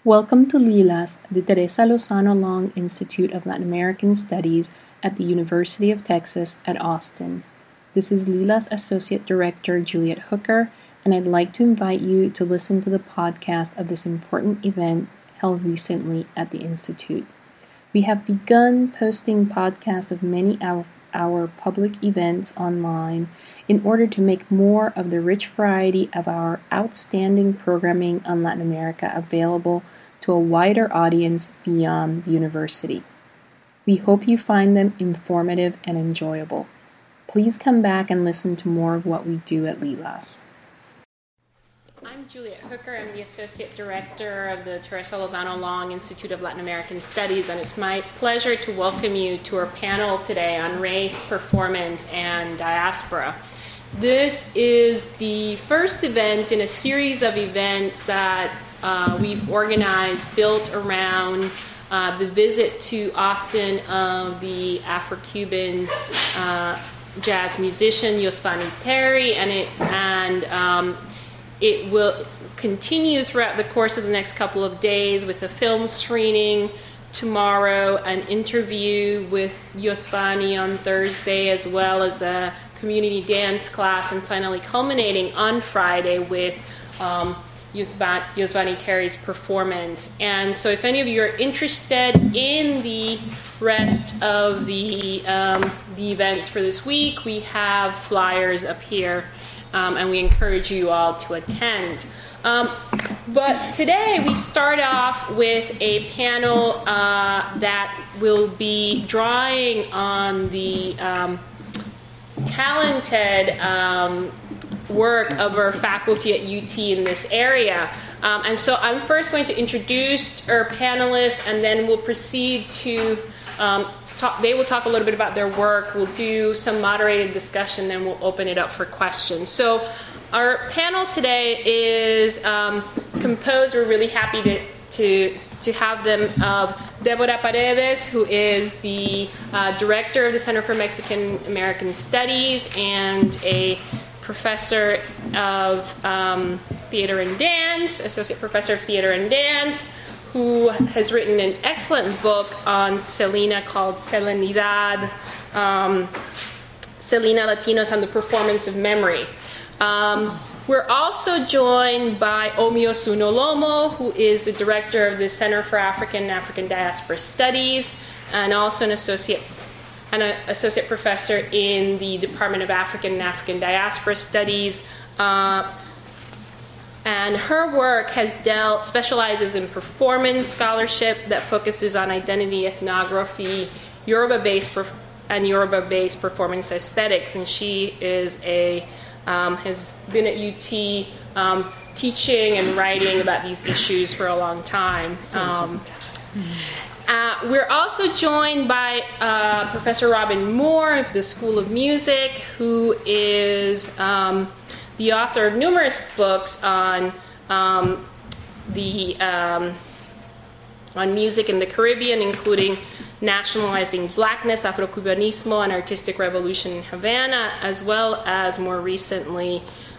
Welcome to LILAS, the Teresa Lozano Long Institute of Latin American Studies at the University of Texas at Austin. This is LILAS Associate Director Juliet Hooker, and I'd like to invite you to listen to the podcast of this important event held recently at the Institute. We have begun posting podcasts of many of our public events online in order to make more of the rich variety of our outstanding programming on Latin America available to a wider audience beyond the university. We hope you find them informative and enjoyable. Please come back and listen to more of what we do at LILAS. I'm Juliet Hooker. I'm the Associate Director of the Teresa Lozano Long Institute of Latin American Studies, and it's my pleasure to welcome you to our panel today on race, performance, and diaspora. This is the first event in a series of events that we've organized built around the visit to Austin of the Afro-Cuban jazz musician Yosvany Terry, and it will continue throughout the course of the next couple of days with a film screening tomorrow, an interview with Yosvany on Thursday, as well as a community dance class, and finally culminating on Friday with Yosvany Terry's performance. And so if any of you are interested in the rest of the events for this week, we have flyers up here, and we encourage you all to attend. But today we start off with a panel that will be drawing on the talented work of our faculty at UT in this area. And so I'm first going to introduce our panelists, and then we'll proceed to they will talk a little bit about their work. We'll do some moderated discussion, then we'll open it up for questions. So our panel today is composed, we're really happy to have them, of Deborah Paredes, who is the director of the Center for Mexican American Studies and a professor of theater and dance, associate professor of theater and dance, who has written an excellent book on Selena called Selenidad, Selena, Latinos and the Performance of Memory. We're also joined by Omio Sunolomo, who is the director of the Center for African and African Diaspora Studies, and also an associate professor in the Department of African and African Diaspora Studies. And her work specializes in performance scholarship that focuses on identity, ethnography, Yoruba-based performance aesthetics, and she is has been at UT teaching and writing about these issues for a long time. We're also joined by Professor Robin Moore of the School of Music, who is the author of numerous books on music in the Caribbean, including Nationalizing Blackness, Afro-Cubanismo, and Artistic Revolution in Havana, as well as more recently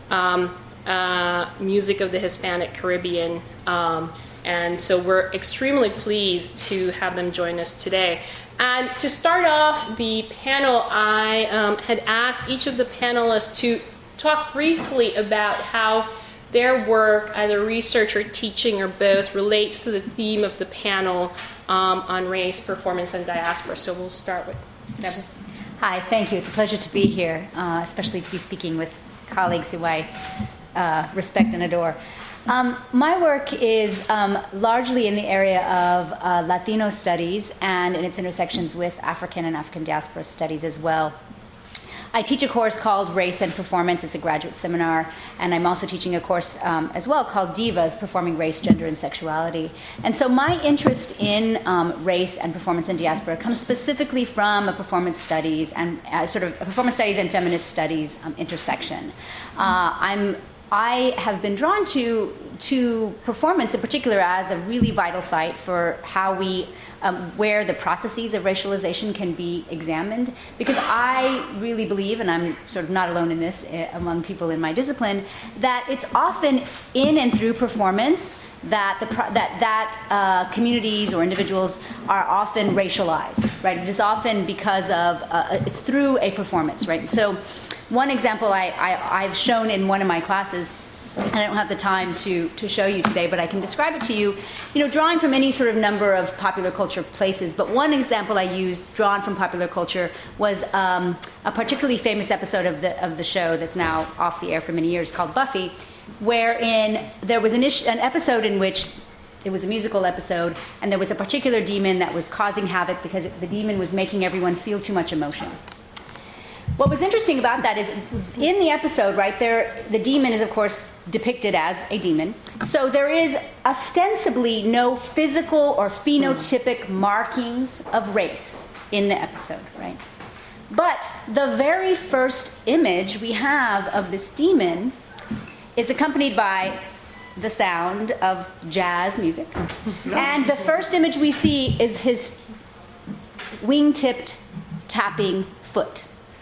Music of the Hispanic Caribbean. And so we're extremely pleased to have them join us today. And to start off the panel, I had asked each of the panelists to talk briefly about how their work, either research or teaching or both, relates to the theme of the panel on race, performance, and diaspora. So we'll start with Deborah. Hi, thank you. It's a pleasure to be here, especially to be speaking with colleagues who I respect and adore. My work is largely in the area of Latino studies and in its intersections with African and African diaspora studies as well. I teach a course called Race and Performance. It's a graduate seminar. And I'm also teaching a course as well called Divas, Performing Race, Gender, and Sexuality. And so my interest in race and performance and diaspora comes specifically from a performance studies and feminist studies intersection. I have been drawn to performance in particular as a really vital site for how we where the processes of racialization can be examined, because I really believe, and I'm sort of not alone in this among people in my discipline, that it's often in and through performance that communities or individuals are often racialized, right? It is often because of it's through a performance, right? So, one example I've shown in one of my classes, and I don't have the time to show you today, but I can describe it to you, drawing from any sort of number of popular culture places. But one example I used, drawn from popular culture, was a particularly famous episode of the show that's now off the air for many years, called Buffy, wherein there was an episode in which it was a musical episode, and there was a particular demon that was causing havoc because the demon was making everyone feel too much emotion. What was interesting about that is, in the episode, right there, the demon is, of course, depicted as a demon. So there is ostensibly no physical or phenotypic markings of race in the episode, right? But the very first image we have of this demon is accompanied by the sound of jazz music. And the first image we see is his wing-tipped tapping foot.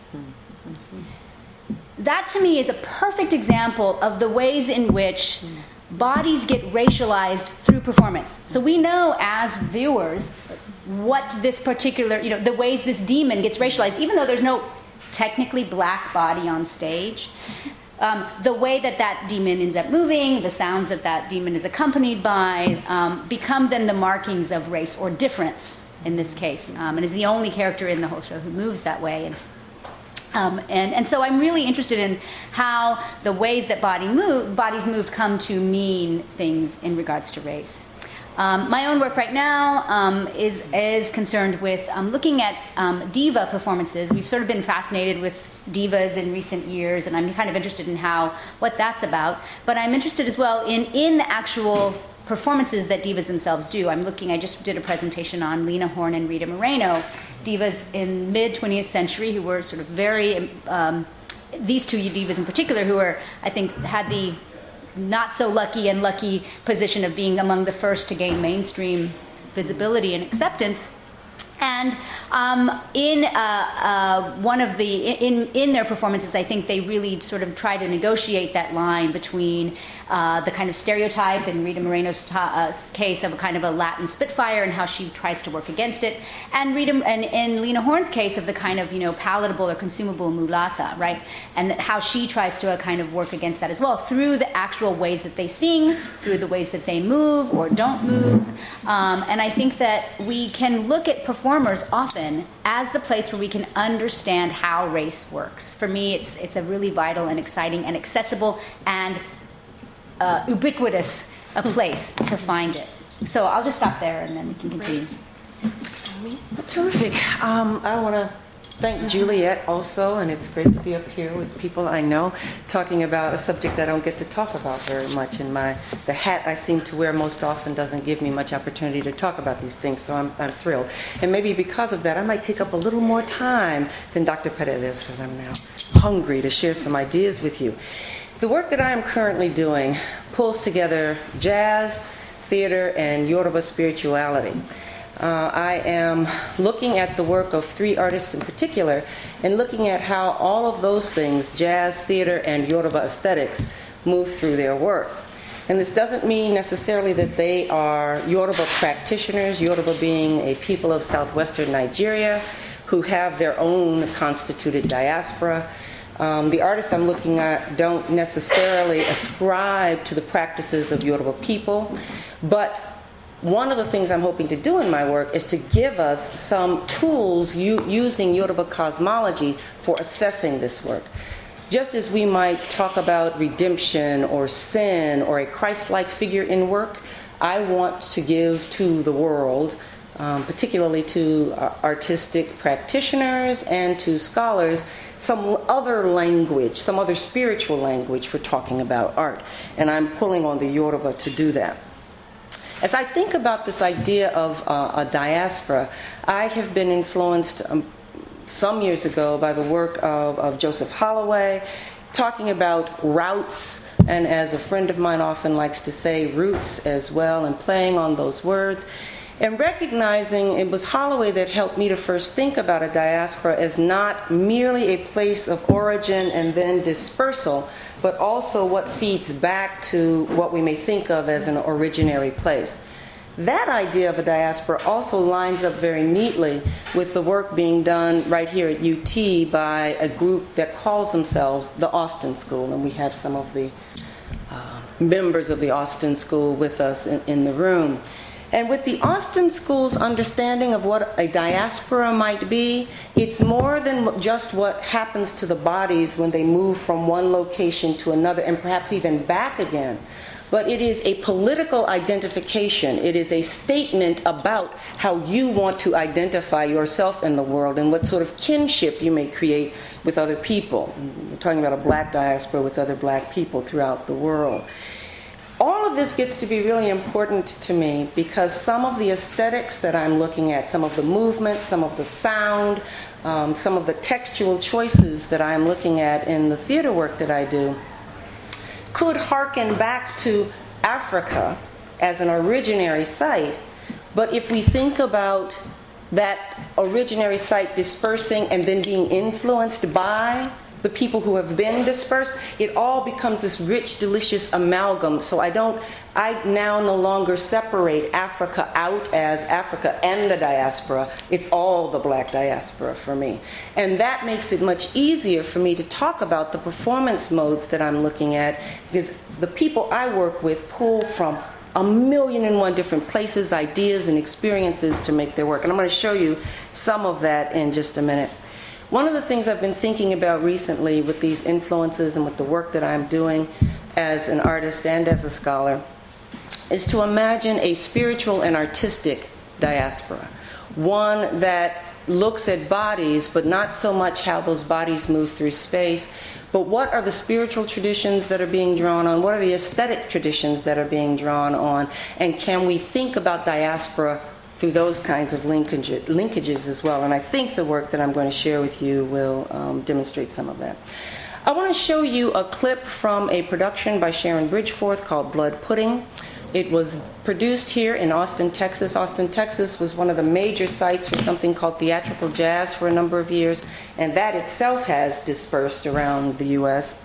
That, to me, is a perfect example of the ways in which bodies get racialized through performance. So we know as viewers what this particular, the ways this demon gets racialized, even though there's no technically black body on stage. The way that demon ends up moving, the sounds that demon is accompanied by, become then the markings of race or difference in this case, and is the only character in the whole show who moves that way. And so I'm really interested in how the ways that bodies moved come to mean things in regards to race. My own work right now is concerned with looking at diva performances. We've sort of been fascinated with divas in recent years, and I'm kind of interested in what that's about. But I'm interested as well in the actual performances that divas themselves do. I just did a presentation on Lena Horne and Rita Moreno, divas in mid-20th century who were sort of very, these two divas in particular, who were, I think, had the not so lucky and lucky position of being among the first to gain mainstream visibility and acceptance. And in their performances, I think they really sort of try to negotiate that line between the kind of stereotype in Rita Moreno's case of a kind of a Latin Spitfire and how she tries to work against it, and in Lena Horne's case of the kind of palatable or consumable mulata, right? And how she tries to kind of work against that as well through the actual ways that they sing, through the ways that they move or don't move. And I think that we can look at performers often as the place where we can understand how race works. For me, it's a really vital and exciting and accessible and ubiquitous a place to find it. So I'll just stop there and then we can continue. Well, terrific. I want to thank Juliet also, and it's great to be up here with people I know talking about a subject I don't get to talk about very much. And the hat I seem to wear most often doesn't give me much opportunity to talk about these things, so I'm thrilled. And maybe because of that, I might take up a little more time than Dr. Paredes, because I'm now hungry to share some ideas with you. The work that I am currently doing pulls together jazz, theater, and Yoruba spirituality. I am looking at the work of three artists in particular and looking at how all of those things, jazz, theater, and Yoruba aesthetics, move through their work. And this doesn't mean necessarily that they are Yoruba practitioners, Yoruba being a people of southwestern Nigeria who have their own constituted diaspora. The artists I'm looking at don't necessarily ascribe to the practices of Yoruba people, but one of the things I'm hoping to do in my work is to give us some tools using Yoruba cosmology for assessing this work. Just as we might talk about redemption or sin or a Christ-like figure in work, I want to give to the world, particularly to artistic practitioners and to scholars, some other language, some other spiritual language for talking about art. And I'm pulling on the Yoruba to do that. As I think about this idea of a diaspora, I have been influenced some years ago by the work of Joseph Holloway, talking about routes, and as a friend of mine often likes to say, roots as well, and playing on those words. And recognizing it was Holloway that helped me to first think about a diaspora as not merely a place of origin and then dispersal, but also what feeds back to what we may think of as an originary place. That idea of a diaspora also lines up very neatly with the work being done right here at UT by a group that calls themselves the Austin School, and we have some of the members of the Austin School with us in the room. And with the Austin School's understanding of what a diaspora might be, it's more than just what happens to the bodies when they move from one location to another and perhaps even back again. But it is a political identification. It is a statement about how you want to identify yourself in the world and what sort of kinship you may create with other people. We're talking about a black diaspora with other black people throughout the world. All of this gets to be really important to me because some of the aesthetics that I'm looking at, some of the movement, some of the sound, some of the textual choices that I'm looking at in the theater work that I do could hearken back to Africa as an originary site. But if we think about that originary site dispersing and then being influenced by the people who have been dispersed, it all becomes this rich, delicious amalgam. So I now no longer separate Africa out as Africa and the diaspora. It's all the black diaspora for me. And that makes it much easier for me to talk about the performance modes that I'm looking at, because the people I work with pull from 1,000,001 different places, ideas, and experiences to make their work. And I'm going to show you some of that in just a minute. One of the things I've been thinking about recently with these influences and with the work that I'm doing as an artist and as a scholar is to imagine a spiritual and artistic diaspora. One that looks at bodies, but not so much how those bodies move through space, but what are the spiritual traditions that are being drawn on? What are the aesthetic traditions that are being drawn on? And can we think about diaspora through those kinds of linkages as well? And I think the work that I'm going to share with you will demonstrate some of that. I want to show you a clip from a production by Sharon Bridgeforth called Blood Pudding. It was produced here in Austin, Texas. Austin, Texas was one of the major sites for something called theatrical jazz for a number of years, and that itself has dispersed around the U.S.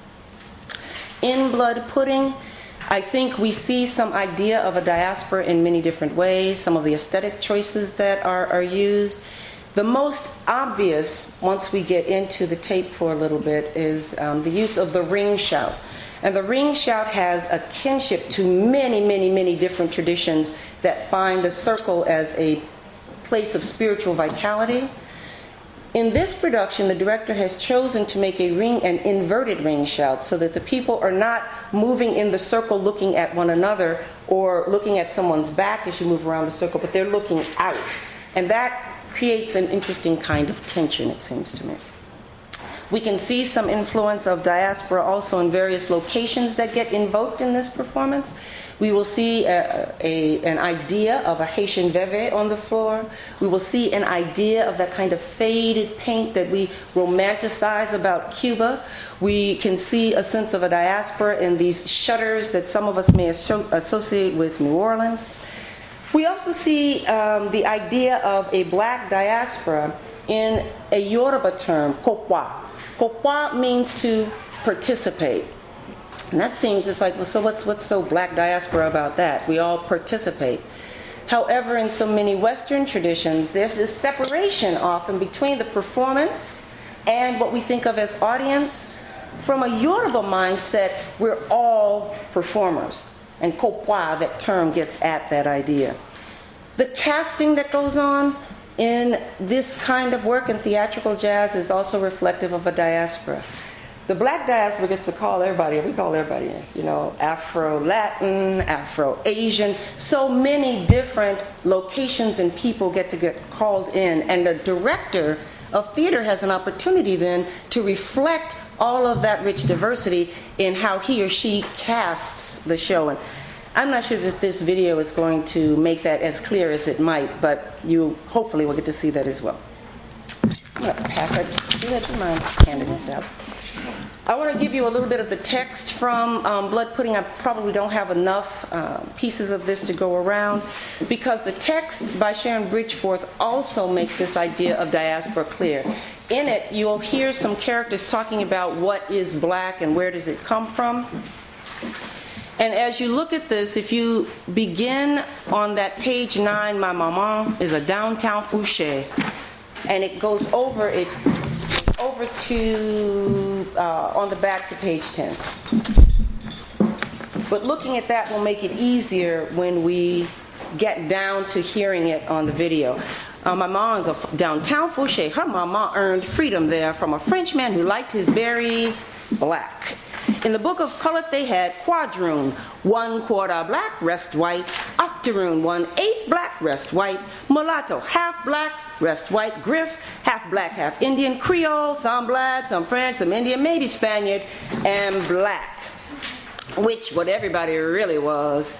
In Blood Pudding, I think we see some idea of a diaspora in many different ways, some of the aesthetic choices that are used. The most obvious, once we get into the tape for a little bit, is the use of the ring shout. And the ring shout has a kinship to many, many, many different traditions that find the circle as a place of spiritual vitality. In this production, the director has chosen to make an inverted ring shout so that the people are not moving in the circle looking at one another or looking at someone's back as you move around the circle, but they're looking out. And that creates an interesting kind of tension, it seems to me. We can see some influence of diaspora also in various locations that get invoked in this performance. We will see an idea of a Haitian veve on the floor. We will see an idea of that kind of faded paint that we romanticize about Cuba. We can see a sense of a diaspora in these shutters that some of us may associate with New Orleans. We also see the idea of a black diaspora in a Yoruba term, kopwa. Kopwa means to participate. And that seems, it's like, well, so what's so black diaspora about that? We all participate. However, in so many Western traditions, there's this separation often between the performance and what we think of as audience. From a Yoruba mindset, we're all performers. And kopwa, that term, gets at that idea. The casting that goes on in this kind of work in theatrical jazz is also reflective of a diaspora. The black diaspora gets to call everybody, we call everybody in, you know, Afro-Latin, Afro-Asian. So many different locations and people get called in, and the director of theater has an opportunity then to reflect all of that rich diversity in how he or she casts the show. And I'm not sure that this video is going to make that as clear as it might, but you hopefully will get to see that as well. I'm going to pass it. Do you mind handing this out? I want to give you a little bit of the text from Blood Pudding. I probably don't have enough pieces of this to go around, because the text by Sharon Bridgeforth also makes this idea of diaspora clear. In it, you'll hear some characters talking about what is black and where does it come from. And as you look at this, if you begin on that page 9, My Maman is a downtown Fouché, and it goes over to on the back to page 10. But looking at that will make it easier when we get down to hearing it on the video. My mom is a downtown Fouché. Her mama earned freedom there from a Frenchman who liked his berries black. In the book of color, they had quadroon, 1/4 black, rest white, octoroon, 1/8 black, rest white, mulatto, half black, rest white, griff, half black, half Indian, Creole, some black, some French, some Indian, maybe Spaniard, and black. Which what everybody really was.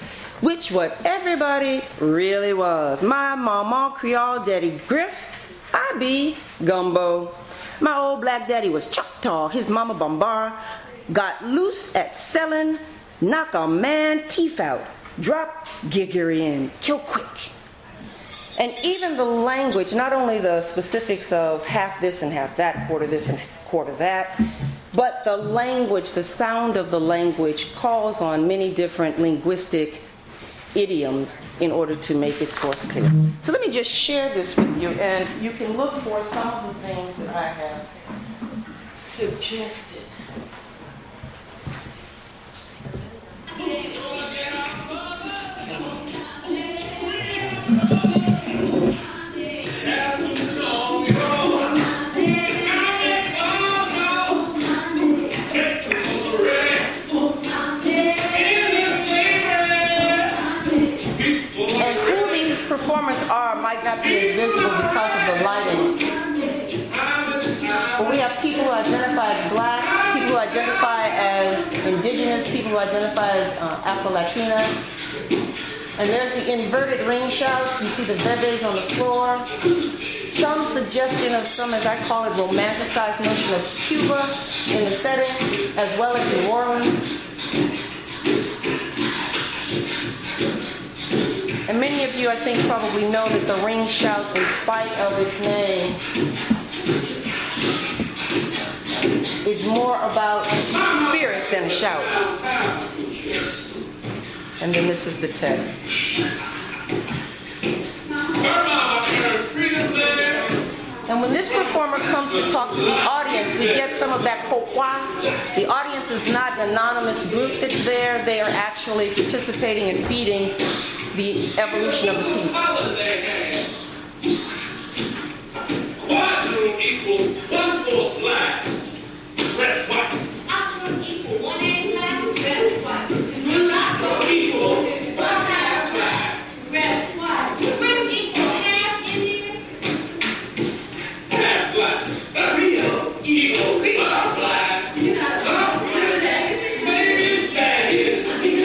My mama Creole daddy Griff, I be gumbo. My old black daddy was Choctaw, his mama Bambara, got loose at selling, knock a man teeth out, drop giggery in, kill quick. And even the language, not only the specifics of half this and half that, quarter this and quarter that, but the language, the sound of the language calls on many different linguistic idioms in order to make its source clear. So let me just share this with you, and you can look for some of the things that I have suggested. Performers might not be as visible because of the lighting. But we have people who identify as black, people who identify as indigenous, people who identify as Afro-Latina. And there's the inverted ring shout. You see the bebes on the floor. Some suggestion of some, as I call it, romanticized notion of Cuba in the setting, as well as New Orleans. And many of you, I think, probably know that the ring shout, in spite of its name, is more about spirit than a shout. And then this is the text. And when this performer comes to talk to the audience, we get some of that kokwa. The audience is not an anonymous group that's there. They are actually participating and feeding the evolution of the piece. Quadroon equals 1/4 black, rest white. Octoroon equals 1/8 black, rest white. Mulatto equals 1/2 black, rest white. Griff equals half Indian, half black. Creole equals half black, some Trinidad, maybe Spanish.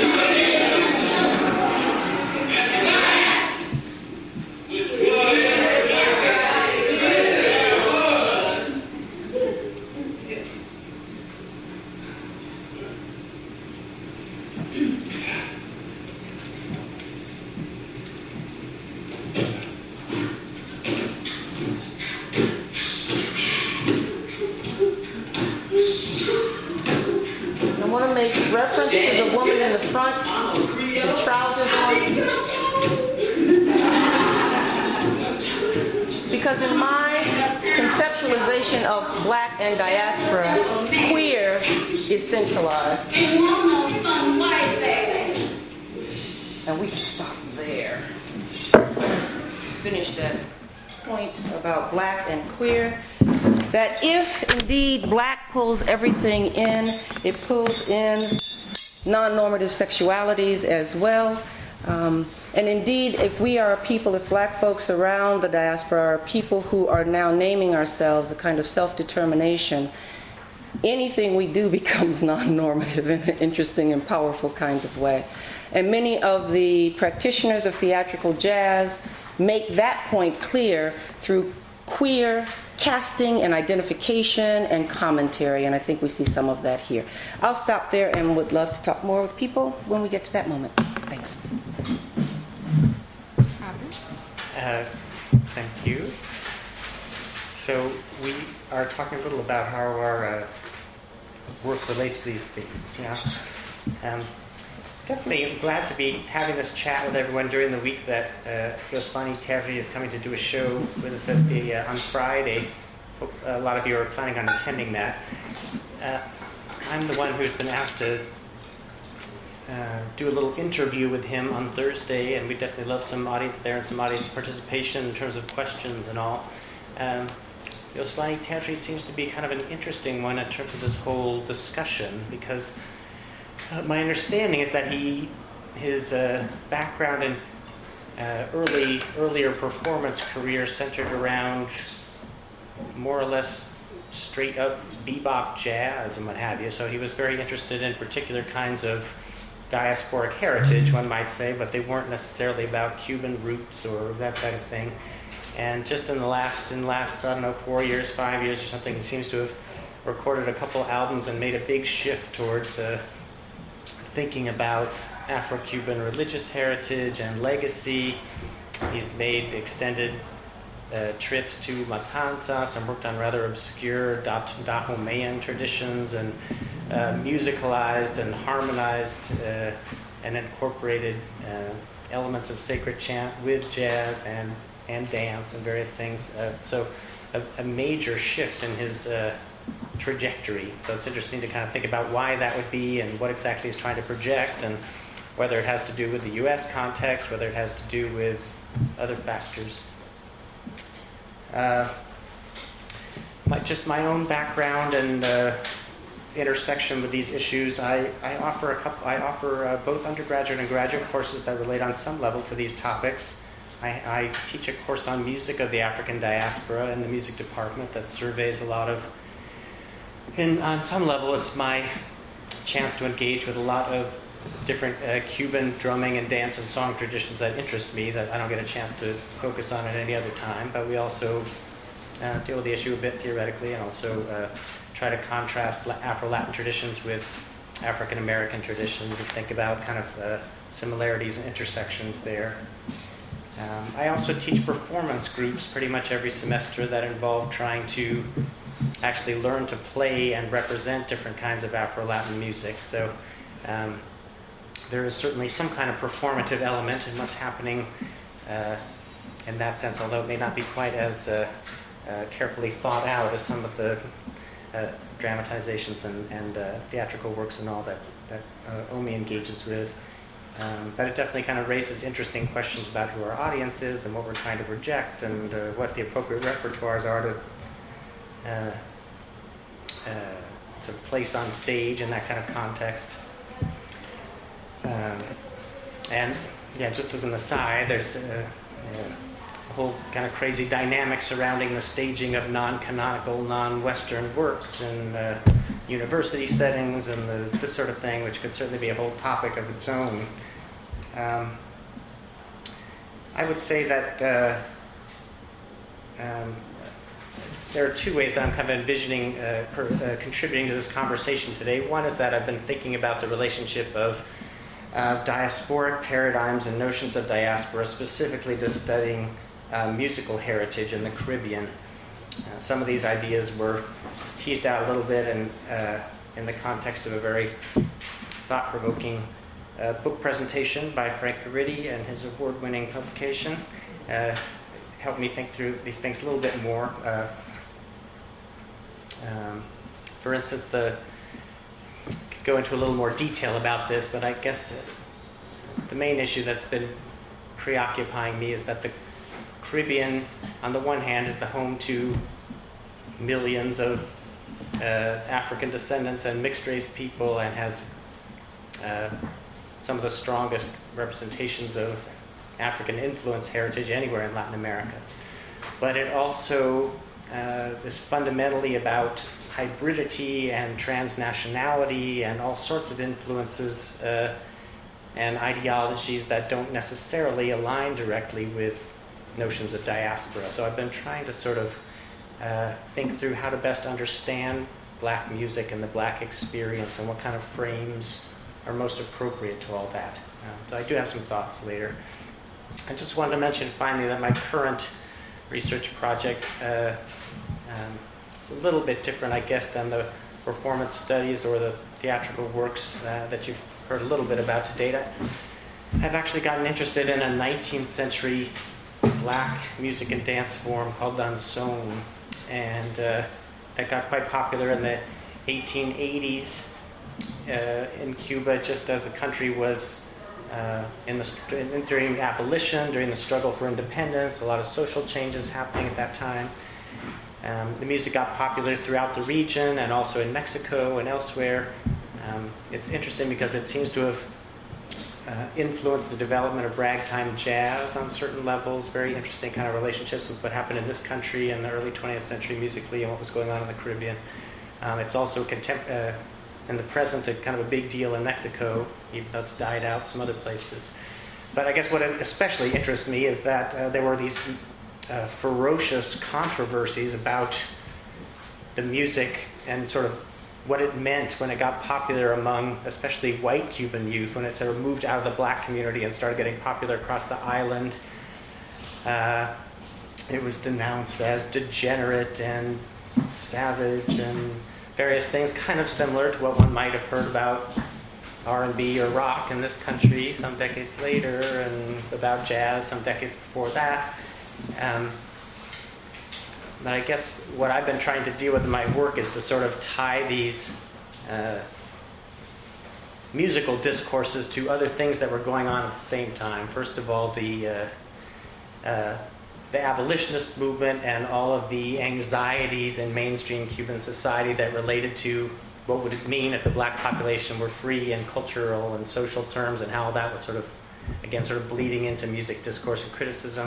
Reference to the woman in the front, the trousers on. Because in my conceptualization of black and diaspora, queer is centralized. And we can stop there. Finish that point about black and queer. That if indeed black pulls everything in, it pulls in non-normative sexualities as well. And indeed, if we are a people, if black folks around the diaspora are people who are now naming ourselves a kind of self-determination, anything we do becomes non-normative in an interesting and powerful kind of way. And many of the practitioners of theatrical jazz make that point clear through queer casting and identification and commentary, and I think we see some of that here. I'll stop there and would love to talk more with people when we get to that moment. Thanks. Thank you. So we are talking a little about how our work relates to these themes. Definitely glad to be having this chat with everyone during the week that Yosvani Terry is coming to do a show with us at on Friday. Hope a lot of you are planning on attending that. I'm the one who's been asked to do a little interview with him on Thursday, and we definitely love some audience there and some audience participation in terms of questions and all. Yosvani Terry seems to be kind of an interesting one in terms of this whole discussion, because my understanding is that his background in earlier performance career centered around more or less straight up bebop jazz and what have you. So he was very interested in particular kinds of diasporic heritage, one might say, but they weren't necessarily about Cuban roots or that sort of thing. And just in the last, I don't know, 4 years, 5 years or something, he seems to have recorded a couple albums and made a big shift towards thinking about Afro-Cuban religious heritage and legacy. He's made extended trips to Matanzas and worked on rather obscure Dahomean traditions and musicalized and harmonized and incorporated elements of sacred chant with jazz and dance and various things. So a major shift in his trajectory. So it's interesting to kind of think about why that would be and what exactly he's trying to project, and whether it has to do with the U.S. context, whether it has to do with other factors. Just my own background and intersection with these issues, I offer both undergraduate and graduate courses that relate on some level to these topics. I teach a course on music of the African diaspora in the music department that surveys a lot of, and on some level it's my chance to engage with a lot of different Cuban drumming and dance and song traditions that interest me, that I don't get a chance to focus on at any other time. But we also deal with the issue a bit theoretically, and also try to contrast Afro-Latin traditions with African-American traditions and think about kind of similarities and intersections there. I also teach performance groups pretty much every semester that involve trying to actually learn to play and represent different kinds of Afro-Latin music. So there is certainly some kind of performative element in what's happening in that sense, although it may not be quite as carefully thought out as some of the dramatizations and theatrical works and all that Omi engages with. But it definitely kind of raises interesting questions about who our audience is and what we're trying to project, and what the appropriate repertoires are to place on stage in that kind of context. And yeah, just as an aside, there's a whole kind of crazy dynamic surrounding the staging of non-canonical, non-Western works in university settings and this sort of thing, which could certainly be a whole topic of its own. I would say that there are two ways that I'm kind of envisioning contributing to this conversation today. One is that I've been thinking about the relationship of diasporic paradigms and notions of diaspora, specifically to studying musical heritage in the Caribbean. Some of these ideas were teased out a little bit in the context of a very thought-provoking book presentation by Frank Guridy and his award-winning publication. Helped me think through these things a little bit more. For instance, could go into a little more detail about this, but I guess the main issue that's been preoccupying me is that the Caribbean, on the one hand, is the home to millions of African descendants and mixed-race people, and has some of the strongest representations of African influence heritage anywhere in Latin America. But it also is fundamentally about hybridity and transnationality and all sorts of influences and ideologies that don't necessarily align directly with notions of diaspora. So I've been trying to sort of think through how to best understand black music and the black experience and what kind of frames are most appropriate to all that. So I do have some thoughts later. I just wanted to mention finally that my current research project is a little bit different, I guess, than the performance studies or the theatrical works that you've heard a little bit about to date. I've actually gotten interested in a 19th century black music and dance form called danzón, and that got quite popular in the 1880s in Cuba, just as the country was during abolition, during the struggle for independence, a lot of social changes happening at that time. The music got popular throughout the region and also in Mexico and elsewhere. It's interesting because it seems to have influenced the development of ragtime jazz on certain levels, very interesting kind of relationships with what happened in this country in the early 20th century musically and what was going on in the Caribbean. It's also in the present a kind of a big deal in Mexico, even though it's died out some other places. But I guess what especially interests me is that there were these ferocious controversies about the music and sort of what it meant when it got popular among especially white Cuban youth, when it sort of moved out of the black community and started getting popular across the island. It was denounced as degenerate and savage and various things, kind of similar to what one might have heard about R&B or rock in this country some decades later, and about jazz some decades before that. But I guess what I've been trying to deal with in my work is to sort of tie these musical discourses to other things that were going on at the same time. First of all, the abolitionist movement and all of the anxieties in mainstream Cuban society that related to what would it mean if the black population were free in cultural and social terms, and how that was sort of, again, sort of bleeding into music discourse and criticism.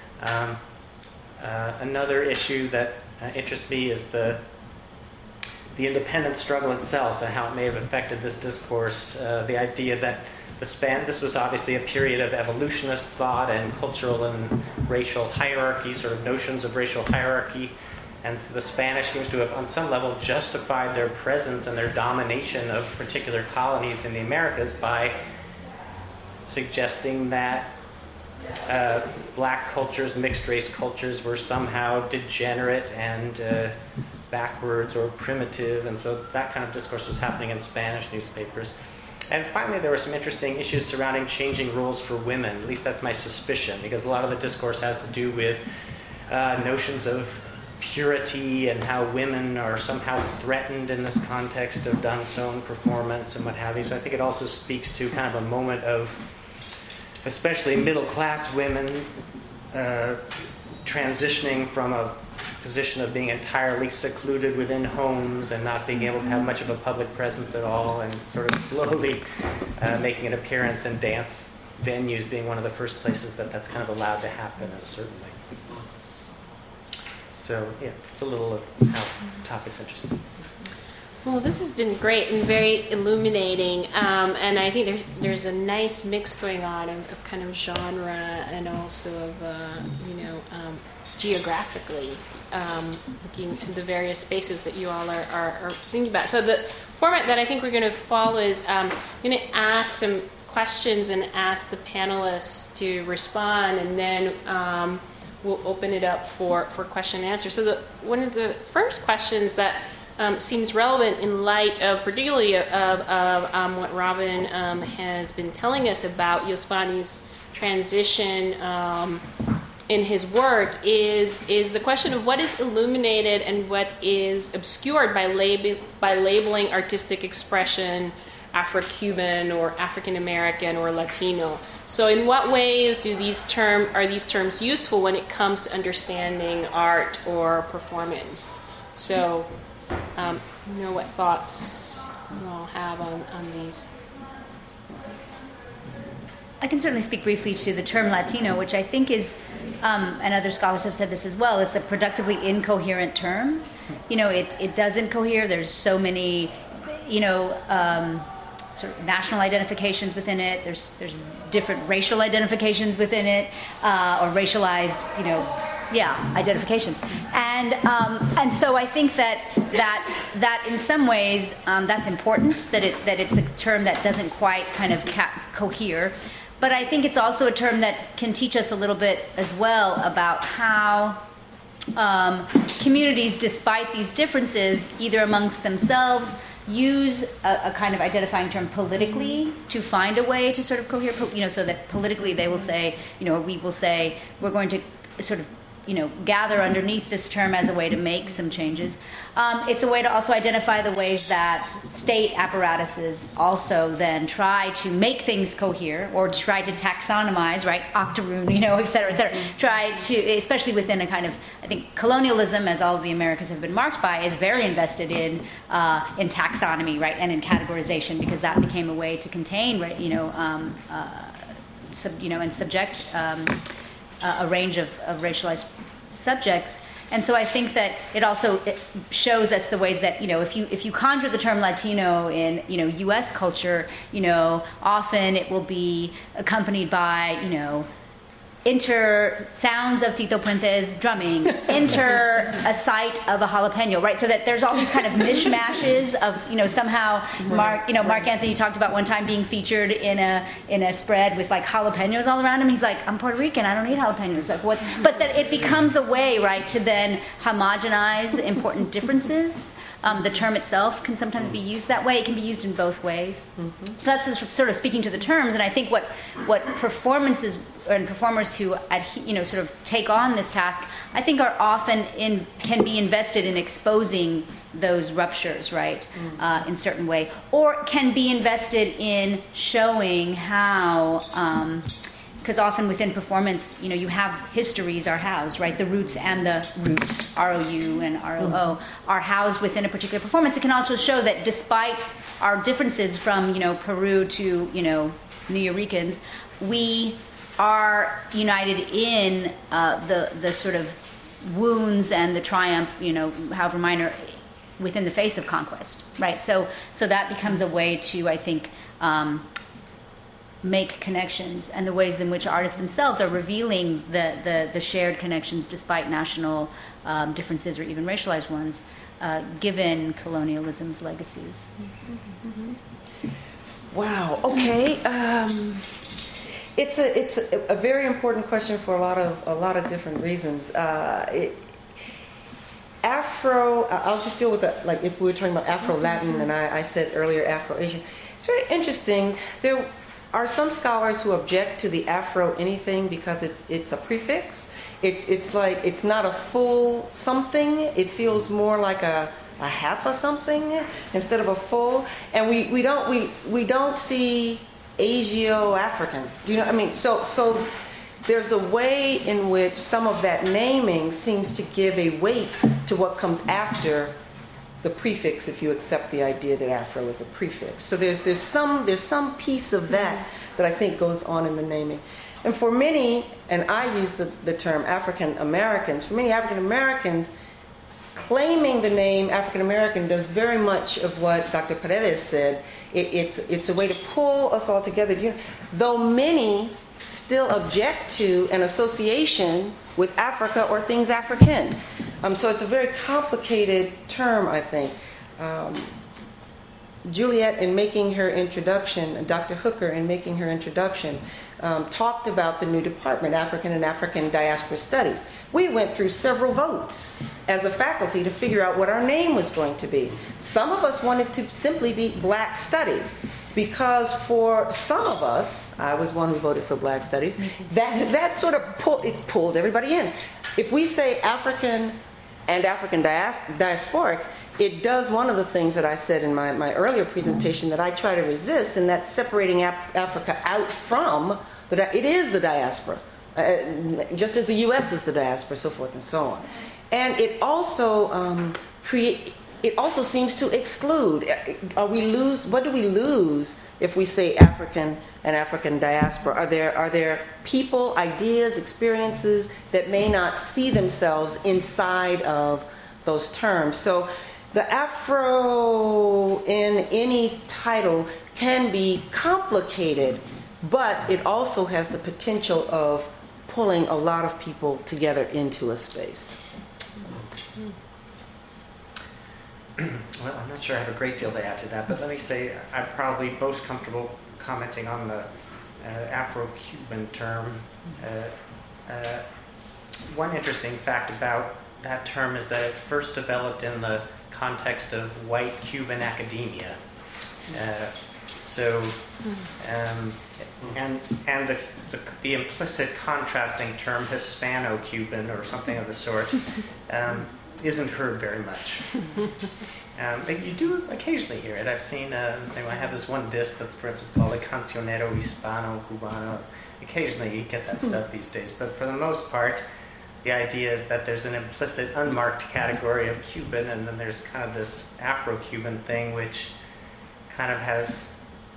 Another issue that interests me is the independence struggle itself and how it may have affected this discourse. The idea that this was obviously a period of evolutionist thought and cultural and racial hierarchy, sort of notions of racial hierarchy. And the Spanish seems to have, on some level, justified their presence and their domination of particular colonies in the Americas by suggesting that black cultures, mixed race cultures, were somehow degenerate and backwards or primitive, and so that kind of discourse was happening in Spanish newspapers. And finally, there were some interesting issues surrounding changing roles for women. At least that's my suspicion, because a lot of the discourse has to do with notions of purity and how women are somehow threatened in this context of danzón performance and what have you. So I think it also speaks to kind of a moment of especially middle-class women transitioning from a position of being entirely secluded within homes and not being able to have much of a public presence at all, and sort of slowly making an appearance in dance venues being one of the first places that's kind of allowed to happen, certainly. So, yeah, it's a little of how topics interest me. Well, this has been great and very illuminating, and I think there's a nice mix going on of kind of genre and also of geographically looking at the various spaces that you all are thinking about. So the format that I think we're going to follow is I'm going to ask some questions and ask the panelists to respond, and then we'll open it up for question and answer. So one of the first questions that seems relevant in light of particularly of what Robin has been telling us about Yusufani's transition in his work is the question of what is illuminated and what is obscured by labeling artistic expression Afro-Cuban or African American or Latino. So in what ways are these terms useful when it comes to understanding art or performance? So what thoughts you all have on these? I can certainly speak briefly to the term Latino, which I think is, and other scholars have said this as well, it's a productively incoherent term. It doesn't cohere. There's so many, sort of national identifications within it. There's different racial identifications within it, or racialized, identifications. And so I think that in some ways that's important, that it's a term that doesn't quite kind of cohere. But I think it's also a term that can teach us a little bit as well about how communities, despite these differences, either amongst themselves, use a kind of identifying term politically to find a way to sort of cohere, so that politically they will say, or we will say, we're going to sort of, gather underneath this term as a way to make some changes. It's a way to also identify the ways that state apparatuses also then try to make things cohere, or try to taxonomize, right, octoroon, et cetera, try to, especially within a kind of, I think colonialism, as all of the Americas have been marked by, is very invested in taxonomy, right, and in categorization, because that became a way to contain, right, and subject a range of racialized subjects. And so I think that it also shows us the ways that, if you conjure the term Latino in, U.S. culture, often it will be accompanied by, enter sounds of Tito Puente's drumming, enter a sight of a jalapeno, right? So that there's all these kind of mishmashes of, somehow Mark Anthony talked about one time being featured in a spread with like jalapenos all around him. He's like, I'm Puerto Rican, I don't eat jalapenos. Like what? But that it becomes a way, right, to then homogenize important differences. The term itself can sometimes be used that way. It can be used in both ways. Mm-hmm. So that's sort of speaking to the terms. And I think what performances and performers who sort of take on this task, I think are often can be invested in exposing those ruptures, right, in certain way, or can be invested in showing how. Because often within performance, you have histories are housed, right? The roots and the roots, R-O-U and R-O-O, are housed within a particular performance. It can also show that despite our differences from, Peru to, New Yorkers, we are united in the sort of wounds and the triumph, however minor, within the face of conquest, right? So that becomes a way to, I think, make connections, and the ways in which artists themselves are revealing the shared connections despite national differences or even racialized ones, given colonialism's legacies. Wow. Okay. It's a very important question for a lot of different reasons. Afro. I'll just deal with it. Like if we were talking about Afro-Latin, and I said earlier Afro-Asian. It's very interesting. There are some scholars who object to the Afro anything because it's a prefix. It's like it's not a full something. It feels more like a half of something instead of a full. And we don't see Asio-African. Do you know? I mean, so there's a way in which some of that naming seems to give a weight to what comes after the prefix, if you accept the idea that Afro is a prefix. So there's some piece of that I think goes on in the naming. And for many, and I use the term African Americans, for many African Americans, claiming the name African American does very much of what Dr. Paredes said. It's a way to pull us all together. Though many still object to an association with Africa or things African. So it's a very complicated term, I think. Juliet, in making her introduction, Dr. Hooker, in making her introduction, talked about the new department, African and African Diaspora Studies. We went through several votes as a faculty to figure out what our name was going to be. Some of us wanted to simply be Black Studies, because for some of us, I was one who voted for Black Studies, that sort of pulled everybody in. If we say African and African diasporic, it does one of the things that I said in my earlier presentation that I try to resist, and that's separating Africa out from it is the diaspora, just as the U.S. is the diaspora, so forth and so on. And it also it also seems to exclude. What do we lose if we say African and African diaspora? Are there people, ideas, experiences that may not see themselves inside of those terms? So the Afro in any title can be complicated, but it also has the potential of pulling a lot of people together into a space. Well, I'm not sure I have a great deal to add to that, but let me say I'm probably most comfortable commenting on the Afro-Cuban term. One interesting fact about that term is that it first developed in the context of white Cuban academia. And the implicit contrasting term Hispano-Cuban or something of the sort isn't heard very much. You do occasionally hear it. I've seen, I have this one disc that's, for instance, called a Cancionero Hispano-Cubano. Occasionally you get that stuff these days, but for the most part, the idea is that there's an implicit, unmarked category of Cuban, and then there's kind of this Afro-Cuban thing, which kind of has,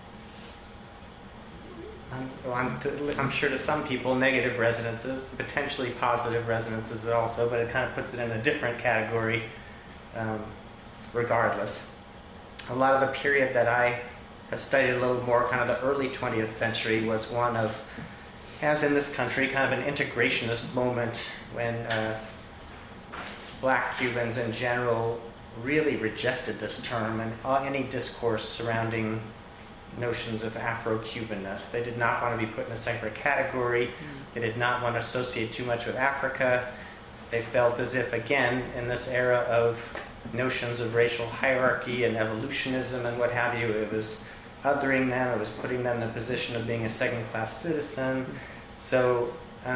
I'm sure to some people, negative resonances, potentially positive resonances also, but it kind of puts it in a different category regardless. A lot of the period that I have studied a little more, kind of the early 20th century, was one of, as in this country, kind of an integrationist moment when black Cubans in general really rejected this term and any discourse surrounding notions of Afro-Cubanness. They did not want to be put in a separate category. They did not want to associate too much with Africa. They felt as if, again, in this era of notions of racial hierarchy and evolutionism and what have you, it was othering them, it was putting them in the position of being a second-class citizen. So,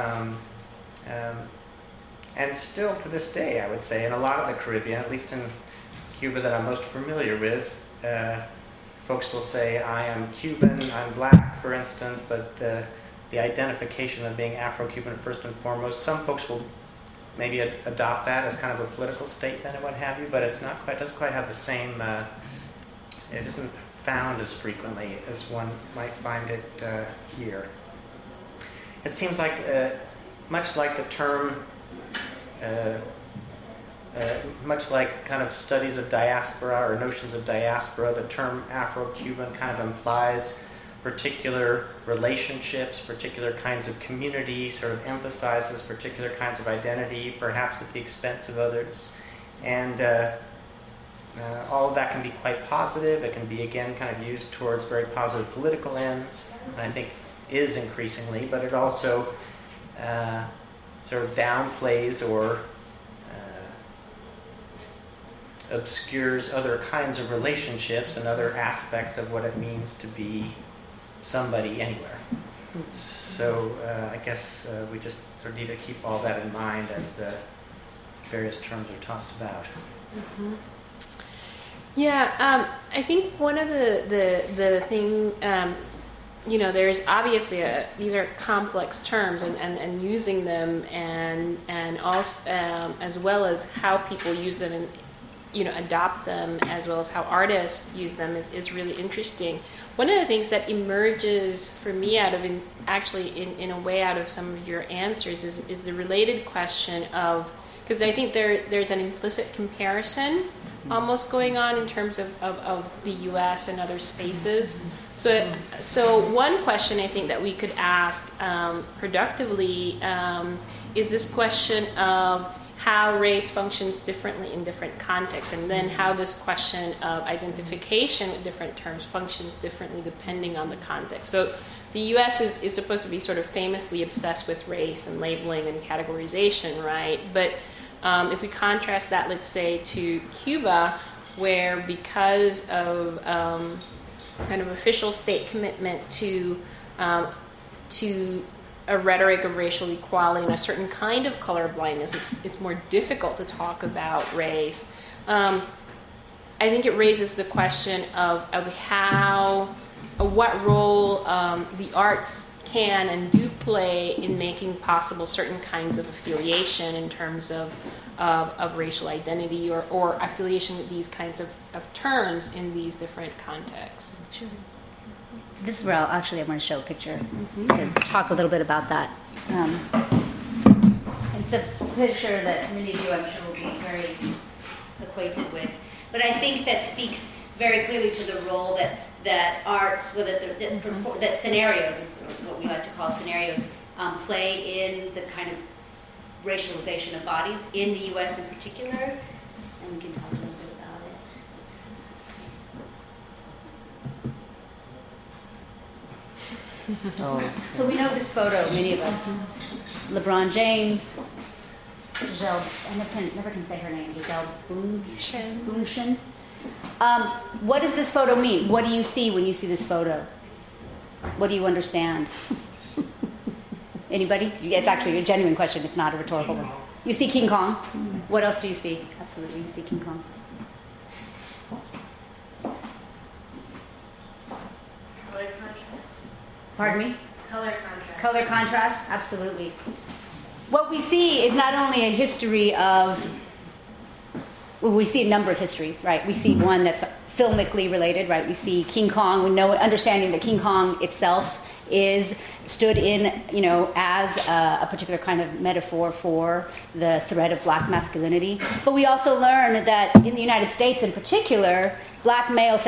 and still to this day, I would say, in a lot of the Caribbean, at least in Cuba that I'm most familiar with, folks will say, I am Cuban, I'm black, for instance, but the identification of being Afro-Cuban first and foremost, some folks will maybe adopt that as kind of a political statement and what have you, but it's not quite, doesn't quite have the same, it isn't found as frequently as one might find it here. It seems like, much like the term, much like kind of studies of diaspora or notions of diaspora, the term Afro-Cuban kind of implies particular relationships, particular kinds of community, sort of emphasizes particular kinds of identity, perhaps at the expense of others. And all of that can be quite positive. It can be, again, kind of used towards very positive political ends, and I think is increasingly, but it also sort of downplays or obscures other kinds of relationships and other aspects of what it means to be somebody anywhere. So I guess we just sort of need to keep all that in mind as the various terms are tossed about. Mm-hmm. Yeah, I think one of the thing, there's obviously these are complex terms, and using them and also as well as how people use them and adopt them, as well as how artists use them is really interesting. One of the things that emerges for me out of in a way out of some of your answers is the related question of, because I think there's an implicit comparison almost going on in terms of the U.S. and other spaces. So one question I think that we could ask productively is this question of how race functions differently in different contexts, and then how this question of identification with different terms functions differently depending on the context. So the U.S. is supposed to be sort of famously obsessed with race and labeling and categorization, right? But if we contrast that, let's say, to Cuba, where because of kind of official state commitment to a rhetoric of racial equality and a certain kind of colorblindness, it's more difficult to talk about race. I think it raises the question of what role the arts can and do play in making possible certain kinds of affiliation in terms of racial identity or affiliation with these kinds of terms in these different contexts. Sure. This is where I want to show a picture to talk a little bit about that. It's a picture that many of you, I'm sure, will be very acquainted with. But I think that speaks very clearly to the role that that arts, that scenarios is what we like to call scenarios, play in the kind of racialization of bodies in the U.S. in particular, and we can talk a little bit about it. Oh. So we know this photo, many of us. LeBron James, Giselle, I never can say her name, Giselle Bündchen. What does this photo mean? What do you see when you see this photo? What do you understand? Anybody? It's actually a genuine question. It's not a rhetorical one. You see King Kong. What else do you see? Absolutely, you see King Kong. Color contrast. Pardon me? Color contrast. Color contrast, absolutely. What we see is not only a history of, well, we see a number of histories, right? We see one that's filmically related, right? We see King Kong. We know, understanding that King Kong itself stood in, as a particular kind of metaphor for the threat of black masculinity. But we also learn that in the United States, in particular, black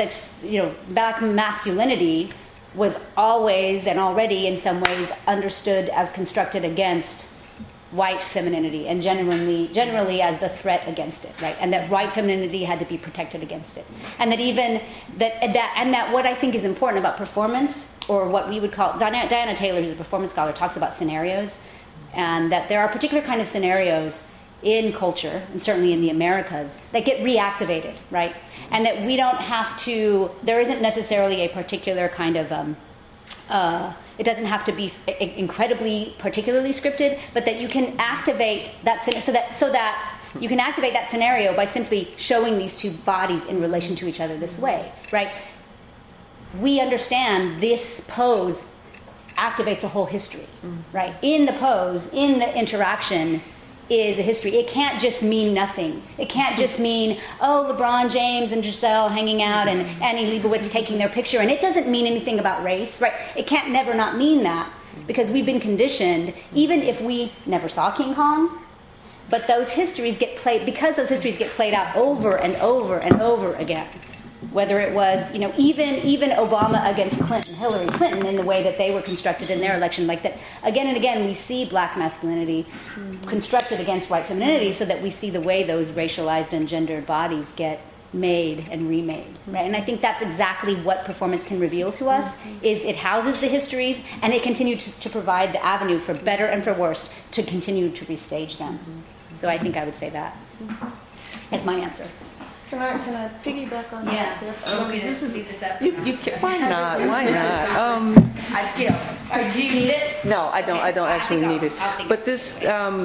masculinity was always and already, in some ways, understood as constructed against white femininity, and generally as the threat against it, right? And that white femininity had to be protected against it, and that what I think is important about performance, or what we would call, Diana Taylor, who's a performance scholar, talks about scenarios, and that there are particular kind of scenarios in culture, and certainly in the Americas, that get reactivated, right? And that we don't have to, there isn't necessarily a particular kind of, it doesn't have to be incredibly particularly scripted, but that you can activate that, so that you can activate that scenario by simply showing these two bodies in relation to each other this way, right? We understand this pose activates a whole history, right? In the pose, in the interaction, is a history. It can't just mean nothing. It can't just mean, LeBron James and Giselle hanging out and Annie Leibovitz taking their picture, and it doesn't mean anything about race, right? It can't never not mean that, because we've been conditioned, even if we never saw King Kong, but those histories get played out over and over and over again. Whether it was, even Obama against Hillary Clinton, in the way that they were constructed in their election, like that, again and again, we see black masculinity constructed against white femininity, so that we see the way those racialized and gendered bodies get made and remade, right? And I think that's exactly what performance can reveal to us, is it houses the histories, and it continues to provide the avenue, for better and for worse, to continue to restage them. So I think I would say that. That's my answer. Can I piggyback on that? Leave this up? Why not? Why not? Do you need it? No, I don't actually need it. But this,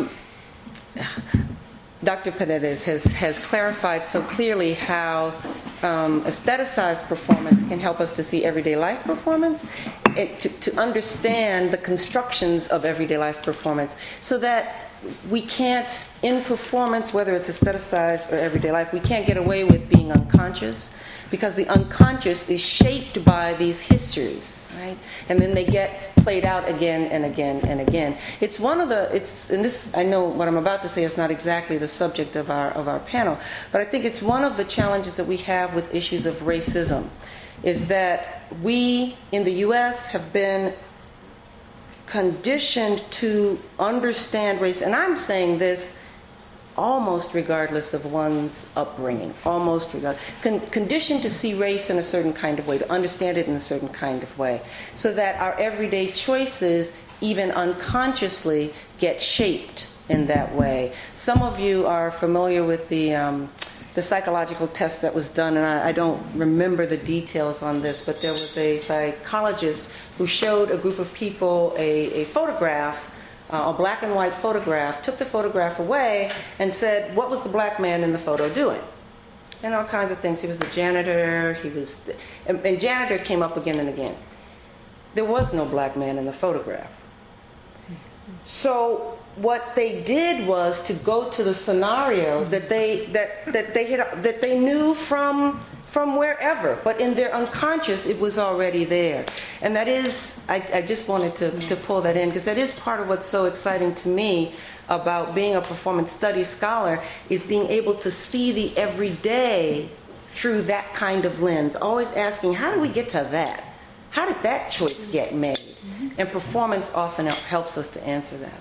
Dr. Paredes has clarified so clearly how aestheticized performance can help us to see everyday life performance, to understand the constructions of everyday life performance, so that we can't, in performance, whether it's aestheticized or everyday life, we can't get away with being unconscious, because the unconscious is shaped by these histories, right? And then they get played out again and again and again. And this, I know what I'm about to say is not exactly the subject of our panel, but I think it's one of the challenges that we have with issues of racism, is that we in the U.S. have been conditioned to understand race, and I'm saying this almost regardless of one's upbringing, conditioned to see race in a certain kind of way, to understand it in a certain kind of way, so that our everyday choices, even unconsciously, get shaped in that way. Some of you are familiar with the psychological test that was done, and I don't remember the details on this, but there was a psychologist who showed a group of people a photograph, a black and white photograph, took the photograph away and said, what was the black man in the photo doing? And all kinds of things. He was a janitor, and janitor came up again and again. There was no black man in the photograph. So what they did was to go to the scenario that they knew from wherever, but in their unconscious it was already there. And that is, I just wanted to pull that in, because that is part of what's so exciting to me about being a performance studies scholar, is being able to see the everyday through that kind of lens, always asking, how do we get to that? How did that choice get made? And performance often helps us to answer that.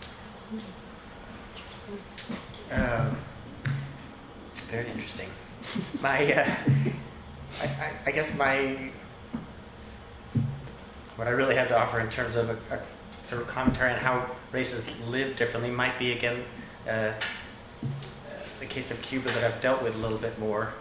Very interesting. I guess what I really have to offer in terms of a sort of commentary on how races live differently might be, again, the case of Cuba that I've dealt with a little bit more.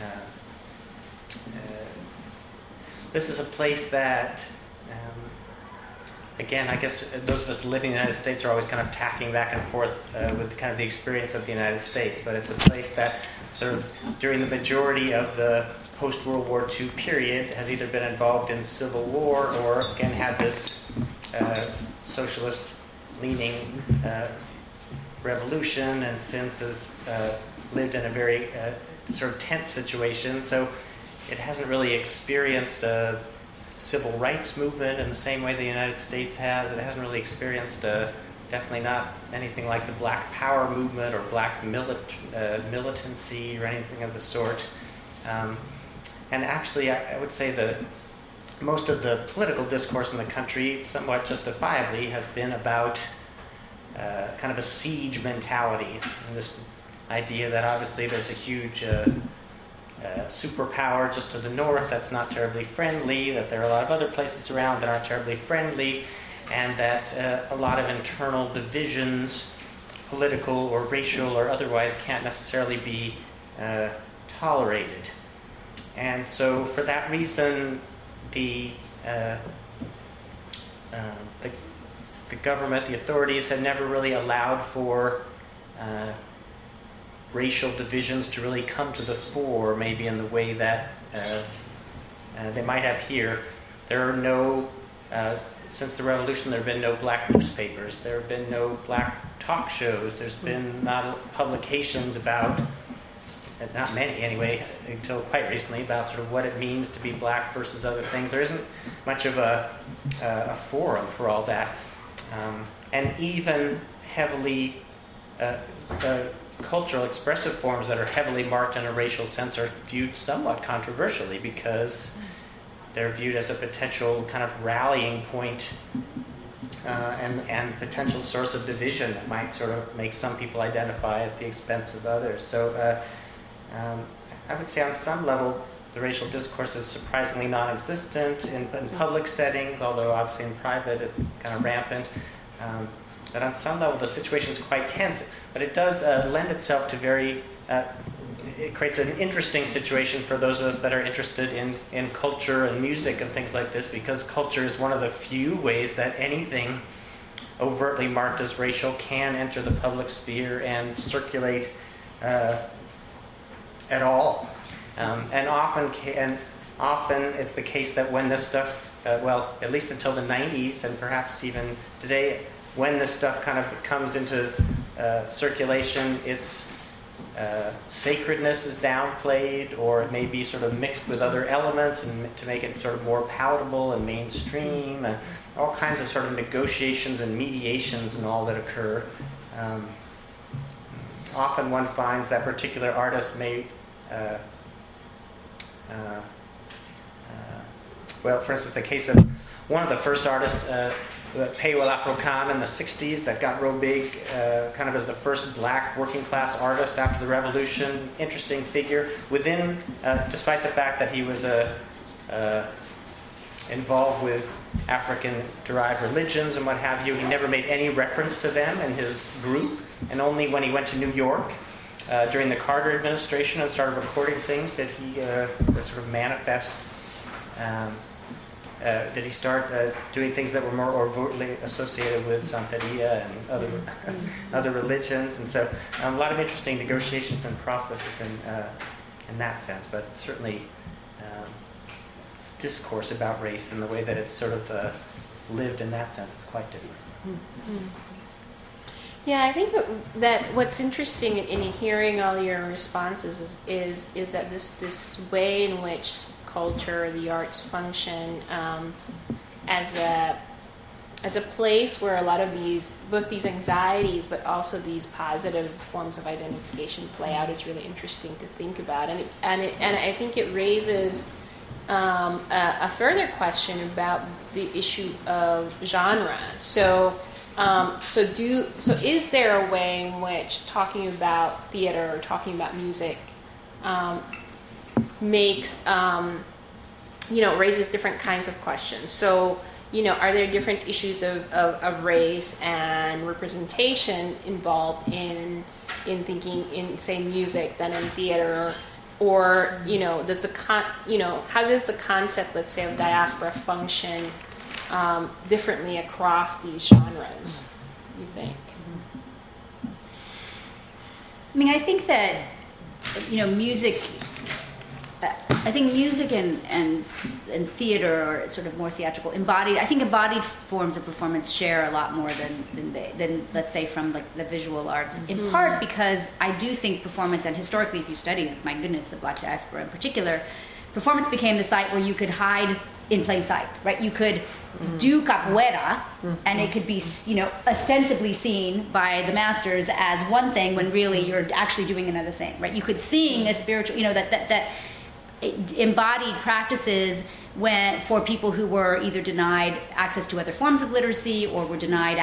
This is a place that, again, I guess those of us living in the United States are always kind of tacking back and forth with kind of the experience of the United States, but it's a place that sort of during the majority of the post-World War II period has either been involved in civil war or, again, had this socialist-leaning revolution, and since has lived in a very sort of tense situation. So it hasn't really experienced a civil rights movement in the same way the United States has. It hasn't really experienced definitely not anything like the Black Power movement or Black militancy or anything of the sort. And actually, I would say that most of the political discourse in the country, somewhat justifiably, has been about kind of a siege mentality. And this idea that obviously there's a huge superpower just to the north that's not terribly friendly, that there are a lot of other places around that aren't terribly friendly, and that a lot of internal divisions, political or racial or otherwise, can't necessarily be tolerated. And so for that reason, the government, the authorities, had never really allowed for racial divisions to really come to the fore, maybe in the way that they might have here. There are no, since the revolution, there have been no black newspapers. There have been no black talk shows. There's been not publications about, not many anyway, until quite recently, about sort of what it means to be black versus other things. There isn't much of a forum for all that. And even heavily cultural expressive forms that are heavily marked in a racial sense are viewed somewhat controversially because they're viewed as a potential kind of rallying point and potential source of division that might sort of make some people identify at the expense of others. So I would say on some level the racial discourse is surprisingly non-existent in public settings, although obviously in private it's kind of rampant. But on some level the situation is quite tense, but it does lend itself to it creates an interesting situation for those of us that are interested in culture and music and things like this, because culture is one of the few ways that anything overtly marked as racial can enter the public sphere and circulate at all. And often it's the case that when this stuff, well, at least until the 90s and perhaps even today, when this stuff kind of comes into circulation, its sacredness is downplayed, or it may be sort of mixed with other elements and to make it sort of more palatable and mainstream, and all kinds of sort of negotiations and mediations and all that occur. Often one finds that particular artists may well, for instance, the case of one of the first artists, Peyo Afro-Khan in the 60s, that got real big kind of as the first black working class artist after the revolution. Interesting figure. Within, despite the fact that he was involved with African-derived religions and what have you, he never made any reference to them in his group, and only when he went to New York during the Carter administration and started recording things did he sort of manifest, did he start doing things that were more overtly associated with Santeria and other religions. And so a lot of interesting negotiations and processes in that sense, but certainly discourse about race and the way that it's sort of lived in that sense is quite different. Mm-hmm. Yeah, I think that what's interesting in hearing all your responses is that this way in which culture or the arts function as a as a place where a lot of both these anxieties, but also these positive forms of identification play out is really interesting to think about. And I think it raises a further question about the issue of genre. So is there a way in which talking about theater or talking about music makes raises different kinds of questions? So, are there different issues of race and representation involved in thinking in, say, music than in theater? Or, how does the concept, let's say, of diaspora function differently across these genres, you think? I mean, I think that, music... I think music and theater are sort of more theatrical, embodied. I think embodied forms of performance share a lot more than let's say from like the visual arts. Mm-hmm. In part because I do think performance, and historically, if you study, my goodness, the Black diaspora in particular, performance became the site where you could hide in plain sight, right? You could do capoeira, and it could be, ostensibly seen by the masters as one thing when really you're actually doing another thing, right? You could sing a spiritual, that embodied practices for people who were either denied access to other forms of literacy or were denied